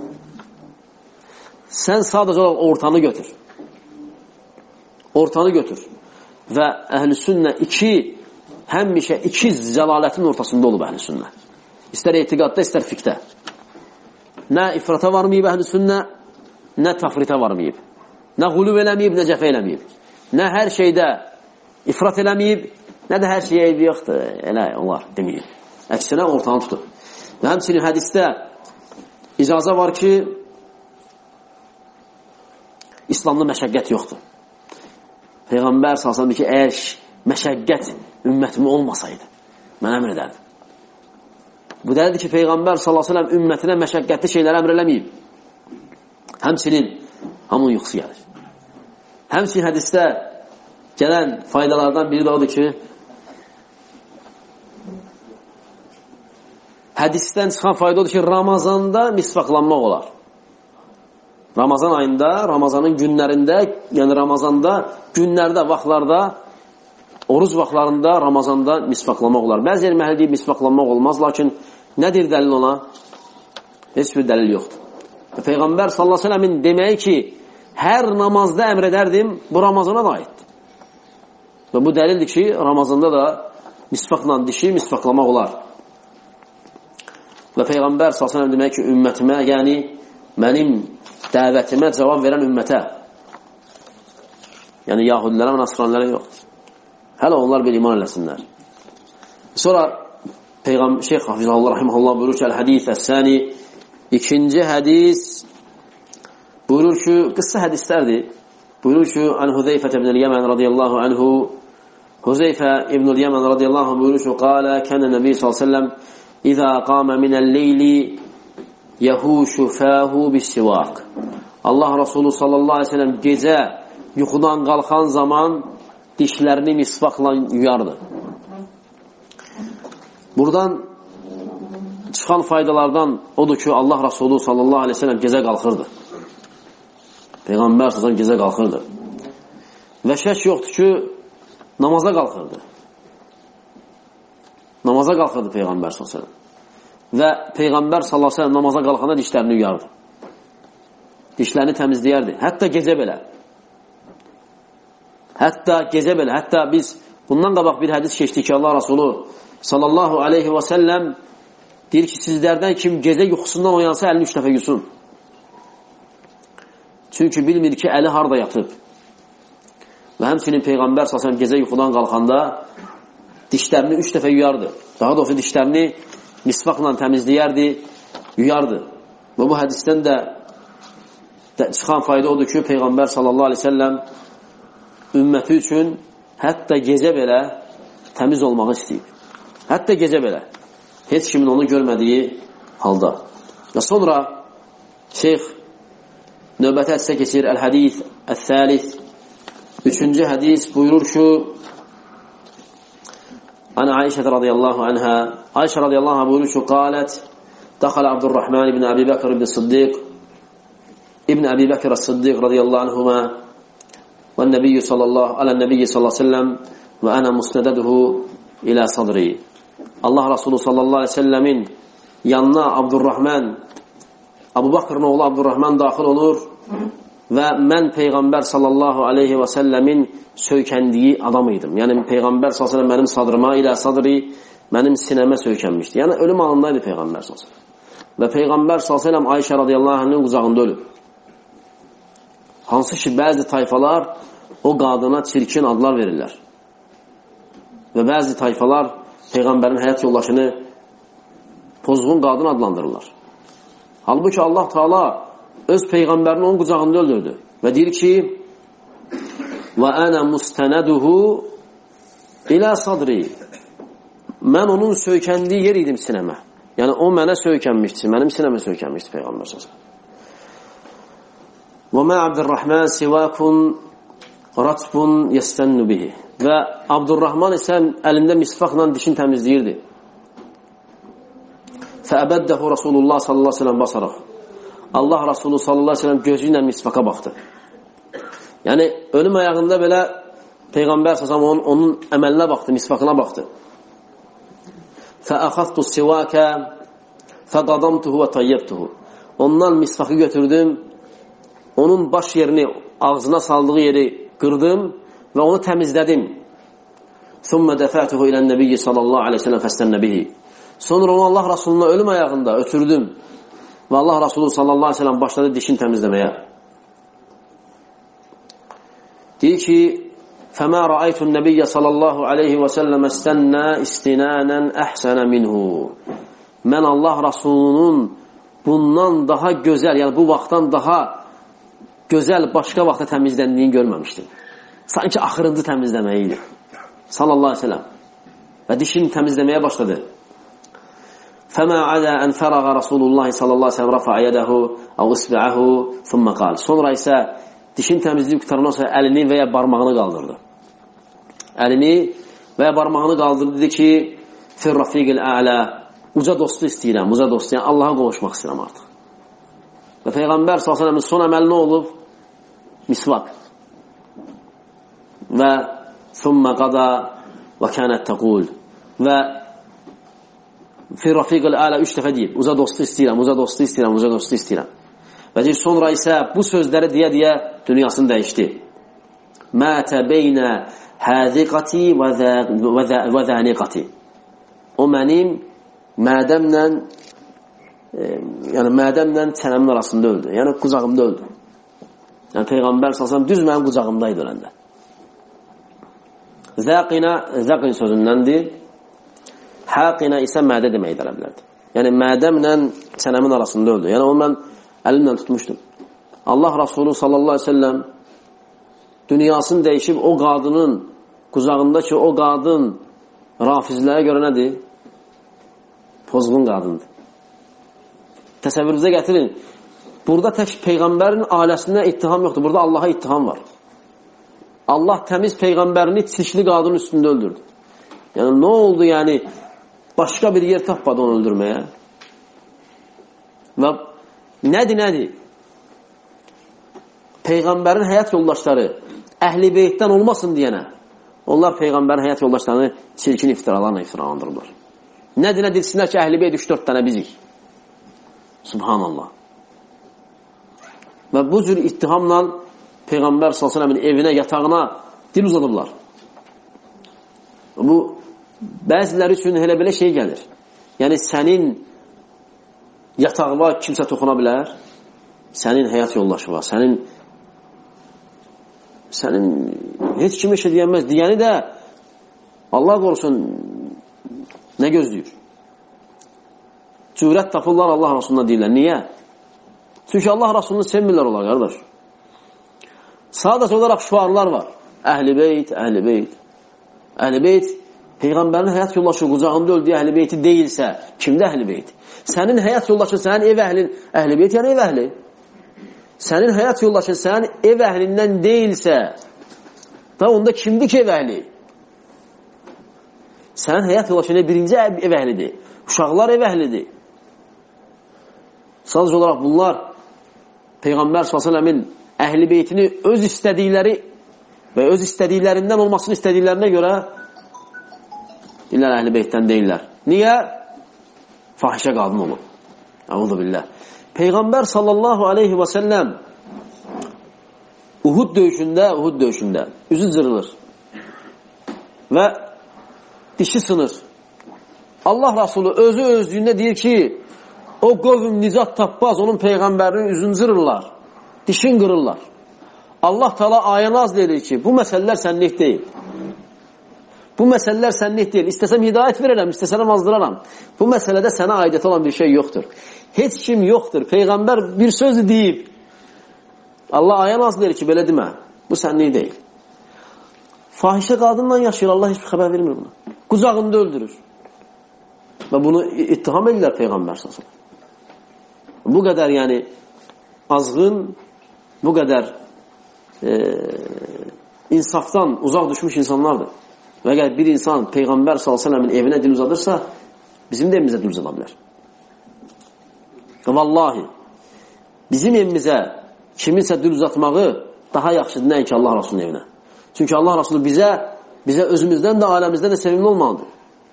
Sən sadəcə olaraq ortanı götür. Ortanı götür. Və əhl-i sünnə iki, həmişə iki zəlalətin ortasında olub əhl-i sünnə. İstər etiqadda, istər fiqdə. Nə ifrata varmayıb əhl-i sünnə, nə tafritə varmayıb. Nə qulub eləməyib, nə cəfə eləməyib. Nə hər şeydə ifrat eləməyib, nə də hər şeyə eybi yoxdur. Elə olar, deməyib. Əksinə ortanı tutub. Və həmçinin hədisdə icazə var ki, İslamda məşəqqət yoxdur. Peyğəmbər sallallahu əleyhi və səlləm ki, əgər məşəqqət ümmətimi olmasaydı, Mən əmr edərdim. Bu dəlildir ki, Peyğəmbər sallallahu əleyhi və səlləm ümmətinə məşəqqətli şeyləri əmr eləməyib. Həmçinin hamının yuxusu gəlir. Həmçinin hədisdə gələn faydalardan biri də odur ki, hədisdən çıxan fayda odur ki, Ramazanda misvaqlanmaq olar. Ramazan ayında, Ramazanın günlərində, yəni Ramazanda, günlərdə, vaxtlarda, oruz vaxtlarında, Ramazanda misvaqlanmaq olar. Bəzi yer məhəl deyib misvaqlanmaq olmaz, lakin nədir dəlil ona? Heç bir dəlil yoxdur. Peyğəmbər sallallahu əleyhi və səlləmin deməyi ki, hər namazda əmr edərdim, bu Ramazana da aiddir. Və bu dəlildir ki, Ramazanda da misvaqla dişi misvaqlamaq olar. Və Peyğəmbər sallallahu əleyhi və səlləm demək ki, ümmətimə, yəni mənim dəvətimə cavab verən ümmətə, yəni yahudilərə və nasranlərə yoxdur. Hələ onlar bir iman eləsinlər. Sonra Peyğəmbər Şeyx Hafizullah rahimehullah buyurur ki, el-hadis es-sani, ikinci hədis buyurur ki, qıssa hədislərdir. Buyurur ki, an Huzeyfə ibn el-Yemen radiyallahu anhu, Huzeyfə ibn el-Yemen radiyallahu anhu buyurur ki, qala kana Nəbi sallallahu əleyhi və səlləm İzə qamə minəl-leyli yəhuşu fəhu bis-sivaq. Allah Resulü sallallahu aleyhi ve sellem gecə yuxudan qalxan zaman dişlərini misvaqla yuyardı. Buradan çıxan faydalardan odur ki, Allah Resulü sallallahu aleyhi ve sellem gecə qalxırdı. Peyğəmbər sallallahu aleyhi ve sellem gecə qalxırdı. Və şək yoxdur ki, namaza qalxırdı. Namaza qalxırdı Peyğəmbər sallallahu əleyhi və səlləm. Və Peyğəmbər sallallahu əleyhi və səlləm namaza qalxanda dişlərini yuyardı. Dişlərini təmizləyərdi. Hətta gecə belə. Hətta gecə belə. Hətta biz bundan qabaq bir hədis keçdik ki, Allah Rasulü sallallahu əleyhi və səlləm deyir ki, sizlərdən kim gecə yuxusundan oyansa əlini üç dəfə yusun. Çünki bilmir ki, əli harda yatıb. Və həmçinin Peyğəmbər sallallahu əleyhi və səlləm gecə yuxudan qalxanda dişlərini üç dəfə yuyardı. Daha doğrusu dişlərini misvaqla təmizləyərdi, yuyardı. Və bu hədisdən də çıxan fayda odur ki, Peyğəmbər sallallahu aleyhi ve sellem ümməti üçün hətta gecə belə təmiz olmağı istəyib. Hətta gecə belə. Heç kimin onu görmədiyi halda. Və sonra şeyx növbəti hədisə keçir. Əl-hədis əl-thəlis. Üçüncü hədis buyurur ki, Ana Ayşə radiyallahu anha, Ayşə radiyallahu anha buyurur ki, qalət, dəxələ Abdurrahman ibn Əbi Bəkr ibn Sıddiq, ibn Əbi Bəkr Sıddiq radiyallahu anhuma, və nəbiyyə sallallahu aleyhi və səlləm, və ənə musnədəduhu ilə sadri. Allah Resulü sallallahu aleyhi və səlləmin yanına Abdurrahman, Abu Bakrın oğlu Abdurrahman daxil olur və mən Peyğəmbər sallallahu aleyhi və səlləmin söykəndiyi adam idim. Yəni Peyğəmbər sallallahu aleyhi və səlləm mənim sadrıma ilə sadri, mənim sinəmə söykənmişdi. Yəni ölüm anındaydı Peyğəmbər sallallahu aleyhi və səlləm. Və Peyğəmbər sallallahu aleyhi və səlləm Ayşə radiyallahu anh'ın qucağında ölüb. Hansı ki, bəzi tayfalar o qadına çirkin adlar verirlər. Və bəzi tayfalar Peyğəmbərin həyat yoldaşını pozğun qadın adlandırırlar. Halbuki Allah Teala öz Peyğəmbərini onun qucağında öldürdü. Və deyir ki, və ənə mustənəduhu ilə sadri. Mən onun söykəndiyi yer idim sinəmə. Yəni o mənə söykənmişdi, mənim sinəmə söykənmişdi Peyğəmbər sallallahu əleyhi və səlləm. Və mə Abdurrahman sivakun ratbun yəstənnu bihi. Və Abdurrahman isə əlində misvaqla dişini təmizləyirdi. Fəəbəddəhu Rasulullah sallallahu aleyhi və səlləm basaraq. Allah Rasulü sallallahu aleyhi və səlləm gözü ilə misvaqa baxdı. Yəni ölüm ayağında belə Peyğəmbər sallallahu aleyhi və səlləm onun əməlinə baxdı, misvaqına baxdı. Fəəxadtu sivakə fəqadamtuhu və tayyibtuhu. Ondan misvaqı götürdüm, onun baş yerini, ağzına saldığı yeri qırdım və onu təmizlədim. Thumma dəfətuhu ilə nəbiyyi sallallahu aleyhi və səlləm fəstənnə bihi. Sonra onu Allah Rasuluna ölüm ayağında ötürdüm və Allah Rasulü sallallahu aleyhi və səlləm başladı dişini təmizləməyə. Deyir ki, فَمَا رَأَيْتُ النَّبِيَّ صَلَى اللّٰهُ عَلَيْهِ وَسَلَّمَ اسْتَنَّا اِسْتِنَانًا اَحْسَنَ مِنْهُ. Mən Allah Rasulunun bundan daha gözəl, yəni bu vaxtdan daha gözəl başqa vaxtda təmizləndiyini görməmişdim. Sanki axırıncı təmizləməyiydi. Sallallahu aleyhi ve sellem. və dişini təmizləməyə başladı. فَمَا عَدَى أَنْ فَرَغَ رَسُولُ اللّٰهِ صَلَى اللّٰهِ سَلَمْ رَفَعَ يَدَهُ أَوْ إِسْبِعَهُ ثُمَّ قَالِ Sonra isə dişini təmizləyib qutarandan sonra əlini və ya barmağını qaldırdı. Əlini və ya barmağını qaldırdı, dedi ki, فِي الرَّفِيقِ الْأَعْلَى Uca dostu istəyirəm, uca dostu, yəni Allaha qovuşmaq istəyirəm artıq. Və Peyğəmbər sallallahu əleyhi və səlləm son əməli nə olub? Misvak. Və ثُمَّ قَضَى وَكَانَتْ تَقُولُ Və fi rafiqil ələ üç dəfə deyib, uca dostu istəyirəm, uca dostu istəyirəm, uca dostu istəyirəm. Və deyir, sonra isə bu sözləri deyə-deyə dünyasını dəyişdi. Mətə beynə həziqati və zəniqati O mənim mədəmlə e, yəni mədəmlə çənəmin arasında öldü. Yəni qucağımda öldü. Yəni Peyğəmbər sallallahu düz mənim qucağımdaydı öləndə. Zəqinə, zəqin sözündəndir. Haqinə isə mədə deməkdir ərəblərdə. Yəni mədəmlə çənəmin arasında öldü. Yəni onu mən əlimlə tutmuşdum. Allah Rasulü sallallahu aleyhi ve sellem dünyasını dəyişib o qadının qucağındakı o qadın rafizlərə görə nədir? Pozğun qadındır. Təsəvvürünüzə gətirin. Burada tək Peyğəmbərin ailəsinə ittiham yoxdur. Burada Allaha ittiham var. Allah təmiz Peyğəmbərini çirkli qadının üstündə öldürdü. Yəni nə oldu yəni? Başqa bir yer tapmadı onu öldürməyə. Və nədir, nədir? Peyğəmbərin həyat yoldaşları əhl-i beytdən olmasın deyənə, onlar Peyğəmbərin həyat yoldaşlarını çirkin iftiralarla iftiralandırırlar. Nədir, nə desinlər ki, əhl-i beyt üç dörd dənə bizik. Subhanallah. Və bu cür ittihamla Peyğəmbər sallallahu əleyhi və səlləmin evinə, yatağına dil uzadıblar. Bu bəziləri üçün elə belə şey gəlir. Yəni sənin yatağına kimsə toxuna bilər, sənin həyat yoldaşı var, sənin sənin heç kimi şey deyənməz. Deyəni də Allah qorusun nə gözləyir? Cürət tapırlar Allah Rasuluna deyirlər. Niyə? Çünki Allah Rasulunu sevmirlər onlar, qardaş. Sadəcə olaraq şüarlar var. Əhl-i beyt, əhl-i beyt. Əhl-i beyt Peyğəmbərin həyat yoldaşı qucağında öldüyü əhl-i beyti deyilsə, kimdə əhl-i beyt? Sənin həyat yoldaşın, sənin ev əhlin, əhl-i beyt yəni ev əhli. Sənin həyat yoldaşın, sənin ev əhlindən deyilsə, da onda kimdir ki ev əhli? Sənin həyat yoldaşın birinci ev əhlidir. Uşaqlar ev əhlidir. Sadəcə olaraq bunlar Peyğəmbər sallallahu əleyhi və səlləmin əhl-i beytini öz istədikləri və öz istədiklərindən olmasını istədiklərinə görə deyirlər, əhl-i beytdən deyirlər. Niyə? Fahişə qadın olub. Əuzu billah. Peyğəmbər sallallahu aleyhi və səlləm Uhud döyüşündə, Uhud döyüşündə üzü cırılır və dişi sınır. Allah Rasulü özü özlüyündə deyir ki, o qövm nicat tapmaz, onun Peyğəmbərinin üzünü cırırlar, dişin qırırlar. Allah Teala ayə nazil edir ki, bu məsələlər sənlik deyil. Bu məsələlər sənlik deyil. İstəsəm hidayət verərəm, istəsəm azdıraram. Bu məsələdə sənə aidiyyəti olan bir şey yoxdur. Heç kim yoxdur. Peyğəmbər bir söz deyib. Allah ayə nazil edir ki, belə demə. Bu sənlik deyil. Fahişə qadınla yaşayır, Allah heç bir xəbər vermir buna. Qucağında öldürür. Və bunu ittiham edirlər Peyğəmbər sallallahu əleyhi və səlləm. Bu qədər yəni azğın, bu qədər e, insafdan uzaq düşmüş insanlardır. Və əgər bir insan Peyğəmbər sallallahu əleyhi və səlləmin evinə dil uzadırsa, bizim də evimizə dil uzada bilər. Vallahi, bizim evimizə kiminsə dil uzatmağı daha yaxşıdır nəinki Allah Rasulunun evinə. Çünki Allah Rasulü bizə, bizə özümüzdən də, aləmizdən də sevimli olmalıdır.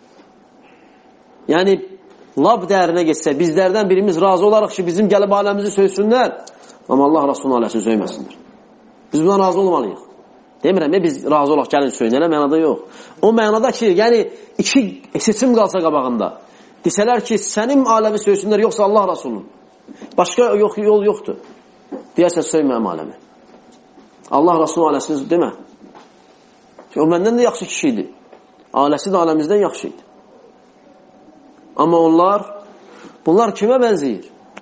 Yəni, lab dərinə geçsə, bizlərdən birimiz razı olaraq ki, bizim gəlib aləmizi söysünlər, amma Allah Rasulunun aləsi söyməsinlər. Biz buna razı olmalıyıq. Demirəm, ya, biz razı olaq, gəlin söylənə, mənada yox. O mənada ki, yəni, iki seçim qalsa qabağında, desələr ki, sənin aləmi söysünlər, yoxsa Allah Rasulunun. Başqa yox, yol yoxdur. Deyərsə, söyməyəm aləmi. Allah Rasulunun aləsini demə. O məndən də yaxşı kişi idi. Aləsi də aləmizdən yaxşı idi. Amma onlar, bunlar kimə bənzəyir?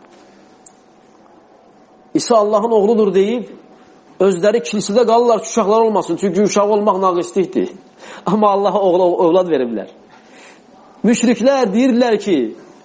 İsa Allahın oğludur deyib, özləri kilisədə qalırlar ki, uşaqlar olmasın. Çünki uşaq olmaq naqislikdir. Amma Allaha oğla, övlad veriblər. Müşriklər deyirlər ki,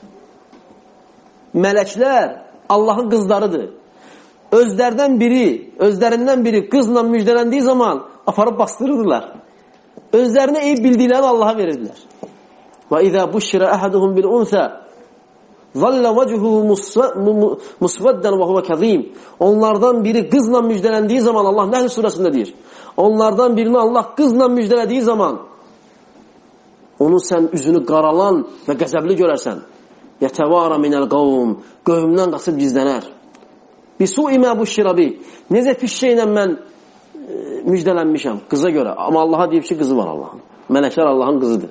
mələklər Allahın qızlarıdır. Özlərdən biri, özlərindən biri qızla müjdələndiyi zaman aparıb bastırırdılar. Özlərinə eyb bildiklərini Allaha verirdilər. Və izə buşşirə əhaduhum bil unsə zallə vəcuhu musvəddən və huvə kəzim. Onlardan biri qızla müjdələndiyi zaman, Allah Nəhl surəsində deyir, onlardan birini Allah qızla müjdələdiyi zaman onun sən üzünü qaralan və qəzəbli görərsən. Yətəvara minəl qavm, qövmdən qasıb gizlənər. Bisu'imə bu şirabi, necə pis şeylə mən e, müjdələnmişəm qıza görə. Amma Allaha deyib ki, qızı var Allahın. Mələklər Allahın qızıdır.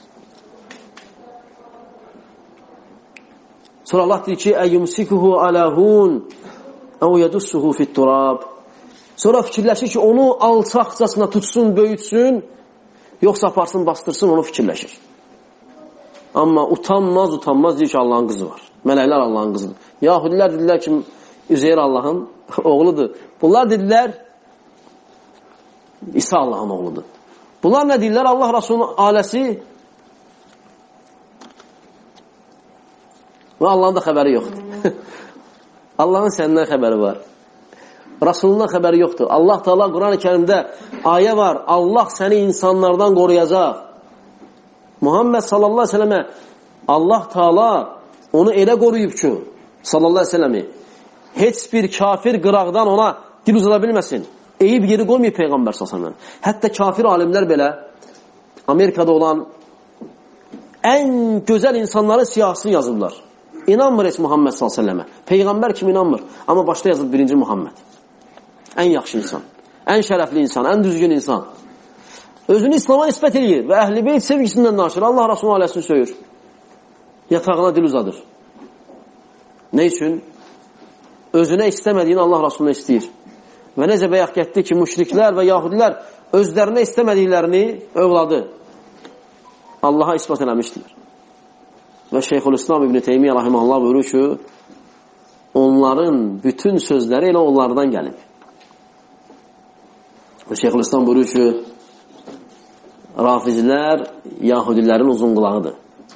Sonra Allah deyir ki, əyyumsikuhu aləhun əv yədussuhu fit-turab. Sonra fikirləşir ki, onu alçaqcasına tutsun, böyütsün, yoxsa aparsın, bastırsın, onu fikirləşir. Amma utanmaz, utanmaz deyir ki, Allahın qızı var. Mələklər Allahın qızıdır. Yahudilər dedilər ki, Üzeyr Allahın oğludur. Bunlar dedilər, İsa Allahın oğludur. Bunlar nə deyirlər? Allah Rasulunun ailəsi və Allahın da xəbəri yoxdur. Allahın səndən xəbəri var. Rasulundan xəbəri yoxdur. Allah Teala Quran-ı Kərimdə ayə var. Allah səni insanlardan qoruyacaq. Muhammed sallallahu aleyhi ve selleme Allah Teala onu elə qoruyub ki, sallallahu aleyhi ve sellemi heç bir kafir qıraqdan ona dil uzada bilməsin. Eyib yeri qoymayıb Peyğəmbər sallallahu aleyhi ve sellem. Hətta kafir alimlər belə Amerikada olan ən gözəl insanların siyahısını yazırlar. İnanmır heç Muhammed sallallahu aleyhi ve selleme. Peyğəmbər kim inanmır? Amma başda yazılır birinci Muhammed. Ən yaxşı insan, ən şərəfli insan, ən düzgün insan. Özünü İslam'a nisbət edir və əhl-i beyt sevgisindən danışır. Allah Rasulü ailəsini söyür. Yatağına dil uzadır. Ne üçün? Özünə istəmədiyini Allah Rasuluna istəyir. Və necə bəyək getdi ki, müşriklər və yahudilər özlərinə istəmədiklərini övladı Allaha ispat eləmişdilər. Və Şeyxülislam İbn Teymiyyə rahimehullah buyurur ki, onların bütün sözləri elə onlardan gəlib. Və Şeyxülislam buyurur ki, Rafizlər Yahudilərin uzun qulağıdır.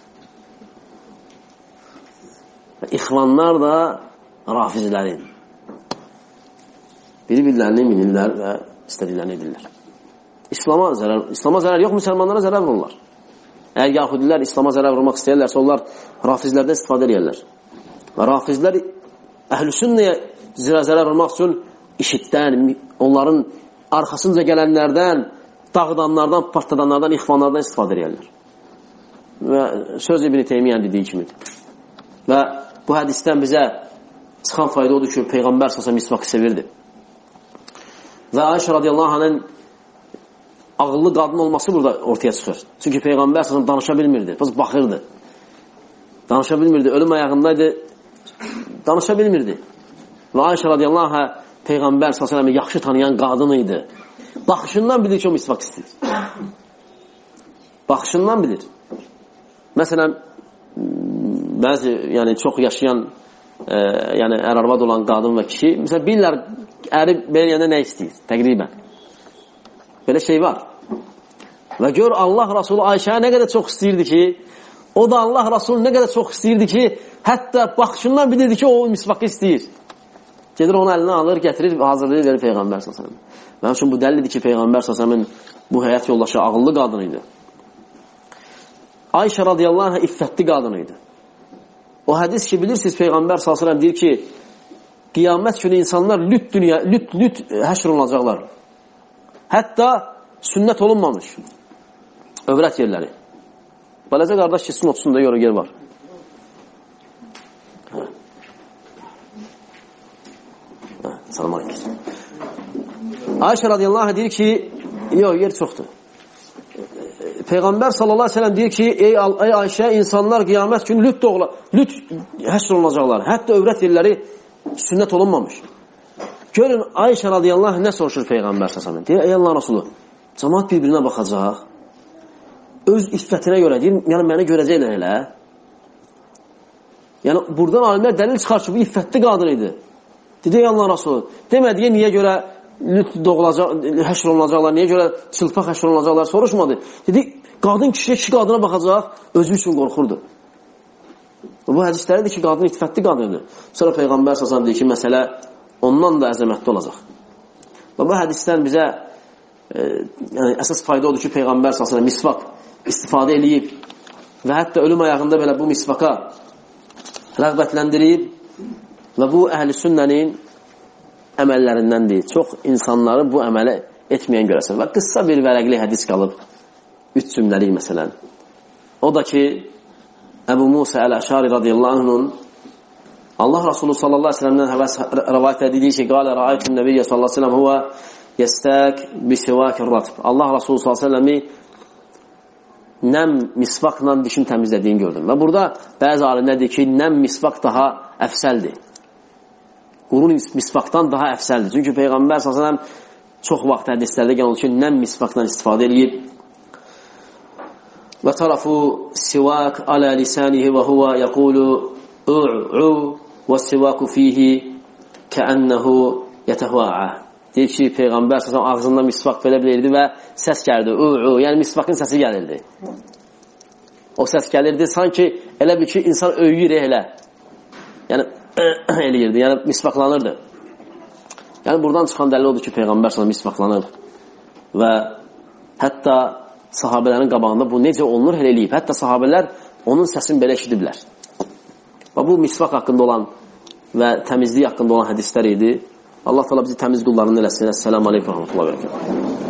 İxvanlar da Rafizlərin. Bir-birlərini minirlər və istədiklərini edirlər. İslama zərər, İslama zərər yox, müsəlmanlara zərər vururlar. Əgər Yahudilər İslama zərər vurmaq istəyirlərsə, onlar Rafizlərdən istifadə edirlər. Və Rafizlər əhl-i-sünnəyə zərər vurmaq üçün işitdən, onların arxasınca gələnlərdən, dağıdanlardan, partladanlardan, ixvanlardan istifadə edirlər. Və söz İbn Teymiyyə dediyi kimidir. Və bu hədisdən bizə çıxan fayda odur ki, Peyğəmbər səsə misvaqı sevirdi. Və Ayşə radiyallahu anh'ın ağıllı qadın olması burada ortaya çıxır. Çünki Peyğəmbər səsə danışa bilmirdi, biz baxırdı. Danışa bilmirdi, ölüm ayağındaydı, danışa bilmirdi. Və Ayşə radiyallahu anh'a Peyğəmbər səsə yaxşı tanıyan qadın idi. Baxışından bilir ki, o misvaq istəyir. Baxışından bilir. Məsələn, bəzi, yəni çox yaşayan, e, yəni ər-arvad olan qadın və kişi, məsələn, bilirlər, əri belə yəndə nə istəyir, təqribən. Belə şey var. Və gör, Allah Rasulü Ayşəyə nə qədər çox istəyirdi ki, o da Allah Rasulü nə qədər çox istəyirdi ki, hətta baxışından bilirdi ki, o misvaqı istəyir. Gedir onu əlinə alır, gətirir və hazırlayır, verir Peyğəmbər s.ə.v. Mənim üçün bu dəlildir ki, Peyğəmbər s.ə.v-in bu həyat yoldaşı ağıllı qadın idi. Ayşə radiyallahu anh iffətli qadın idi. O hədis ki, bilirsiniz, Peyğəmbər s.ə.v deyir ki, qiyamət günü insanlar lüt dünya, lüt, lüt həşr olunacaqlar. Hətta sünnət olunmamış. Övrət yerləri. Bələcə qardaş kesin otuzunda yoru yer var. Salam aleyküm. Ayşə radiyallahu anh deyir ki, yox, yer çoxdur. Peyğəmbər sallallahu aleyhi ve sellem deyir ki, ey, ey Ayşə, insanlar qiyamət günü lüt doğula, lüt həsr olunacaqlar. Hətta övrət yerləri sünnət olunmamış. Görün, Ayşə radiyallahu anh nə soruşur Peyğəmbər sallallahu aleyhi ve sellem? Deyir, ey Allah Rasulü, cəmaat bir-birinə baxacaq. Öz iffətinə görə deyir, yəni məni görəcəklər elə. Yəni, buradan alimlər dəlil çıxar ki, bu iffətli qadın idi. Dedi, ey Allah Rasulü, demədiyə niyə görə lüt doğulacaq, həşr olunacaqlar, niyə görə çılpaq həşr olunacaqlar soruşmadı. Dedi, Qadın kişiyə, kişi qadına baxacaq, özü üçün qorxurdu. Bu hədislərdir ki, qadın iffətli qadındır. Sonra Peyğəmbər s.ə.v deyir ki, məsələ ondan da əzəmətli olacaq. Və bu hədisdən bizə e, yəni, əsas fayda odur ki, Peyğəmbər s.ə.v misvak istifadə eləyib və hətta ölüm ayağında belə bu misvaka rəğbətləndirib və bu əhl-i sünnənin əməllərindəndir. Çox insanları bu əmələ etməyən görəsən. Və qıssa bir vərəqli hədis qalıb. Üç cümləlik məsələn. O da ki, Əbu Musa Əl-Əşari radiyallahu anh'ın Allah Rasulü sallallahu aleyhi ve sellem'dən rəvayət edir ki, qalə rəayətün nəbiyyə sallallahu aleyhi ve sellem huvə yəstək bisivakir ratb. Allah Rasulü sallallahu aleyhi ve sellem'i nəm misvaqla dişin təmizlədiyini gördüm. Və burada bəzi alimlər deyir ki, nəm misvaq daha əfsəldir. Qurun misvaqdan daha əfsəldir. Çünki Peyğəmbər sallallahu aleyhi ve sellem çox vaxt hədislərdə gəlir ki, nəm misvaqdan istifadə edib. Və tarafu sivak alə lisanihi və huvə yəqulu u'u və sivaku fihi kəənnəhu yətəhvəə. Deyir ki, Peyğəmbər sallallahu aleyhi ve sellem ağzında misvaq belə bilirdi və səs gəldi. U'u, yəni misvaqın səsi gəlirdi. O səs gəlirdi, sanki elə bir ki, insan öyüyür elə. Yəni, eləyirdi, yəni misvaqlanırdı. Yəni, buradan çıxan dəlil odur ki, Peyğəmbər sallallahu aleyhi ve sellem misvaqlanır. Və hətta sahabələrin qabağında bu necə olunur elə eləyib. Hətta sahabələr onun səsini belə eşidiblər. Və bu misvaq haqqında olan və təmizlik haqqında olan hədislər idi. Allah təala bizi təmiz qullarından eləsin. Əssalamu aleykum və rəhmətullahi və bərəkətuhu.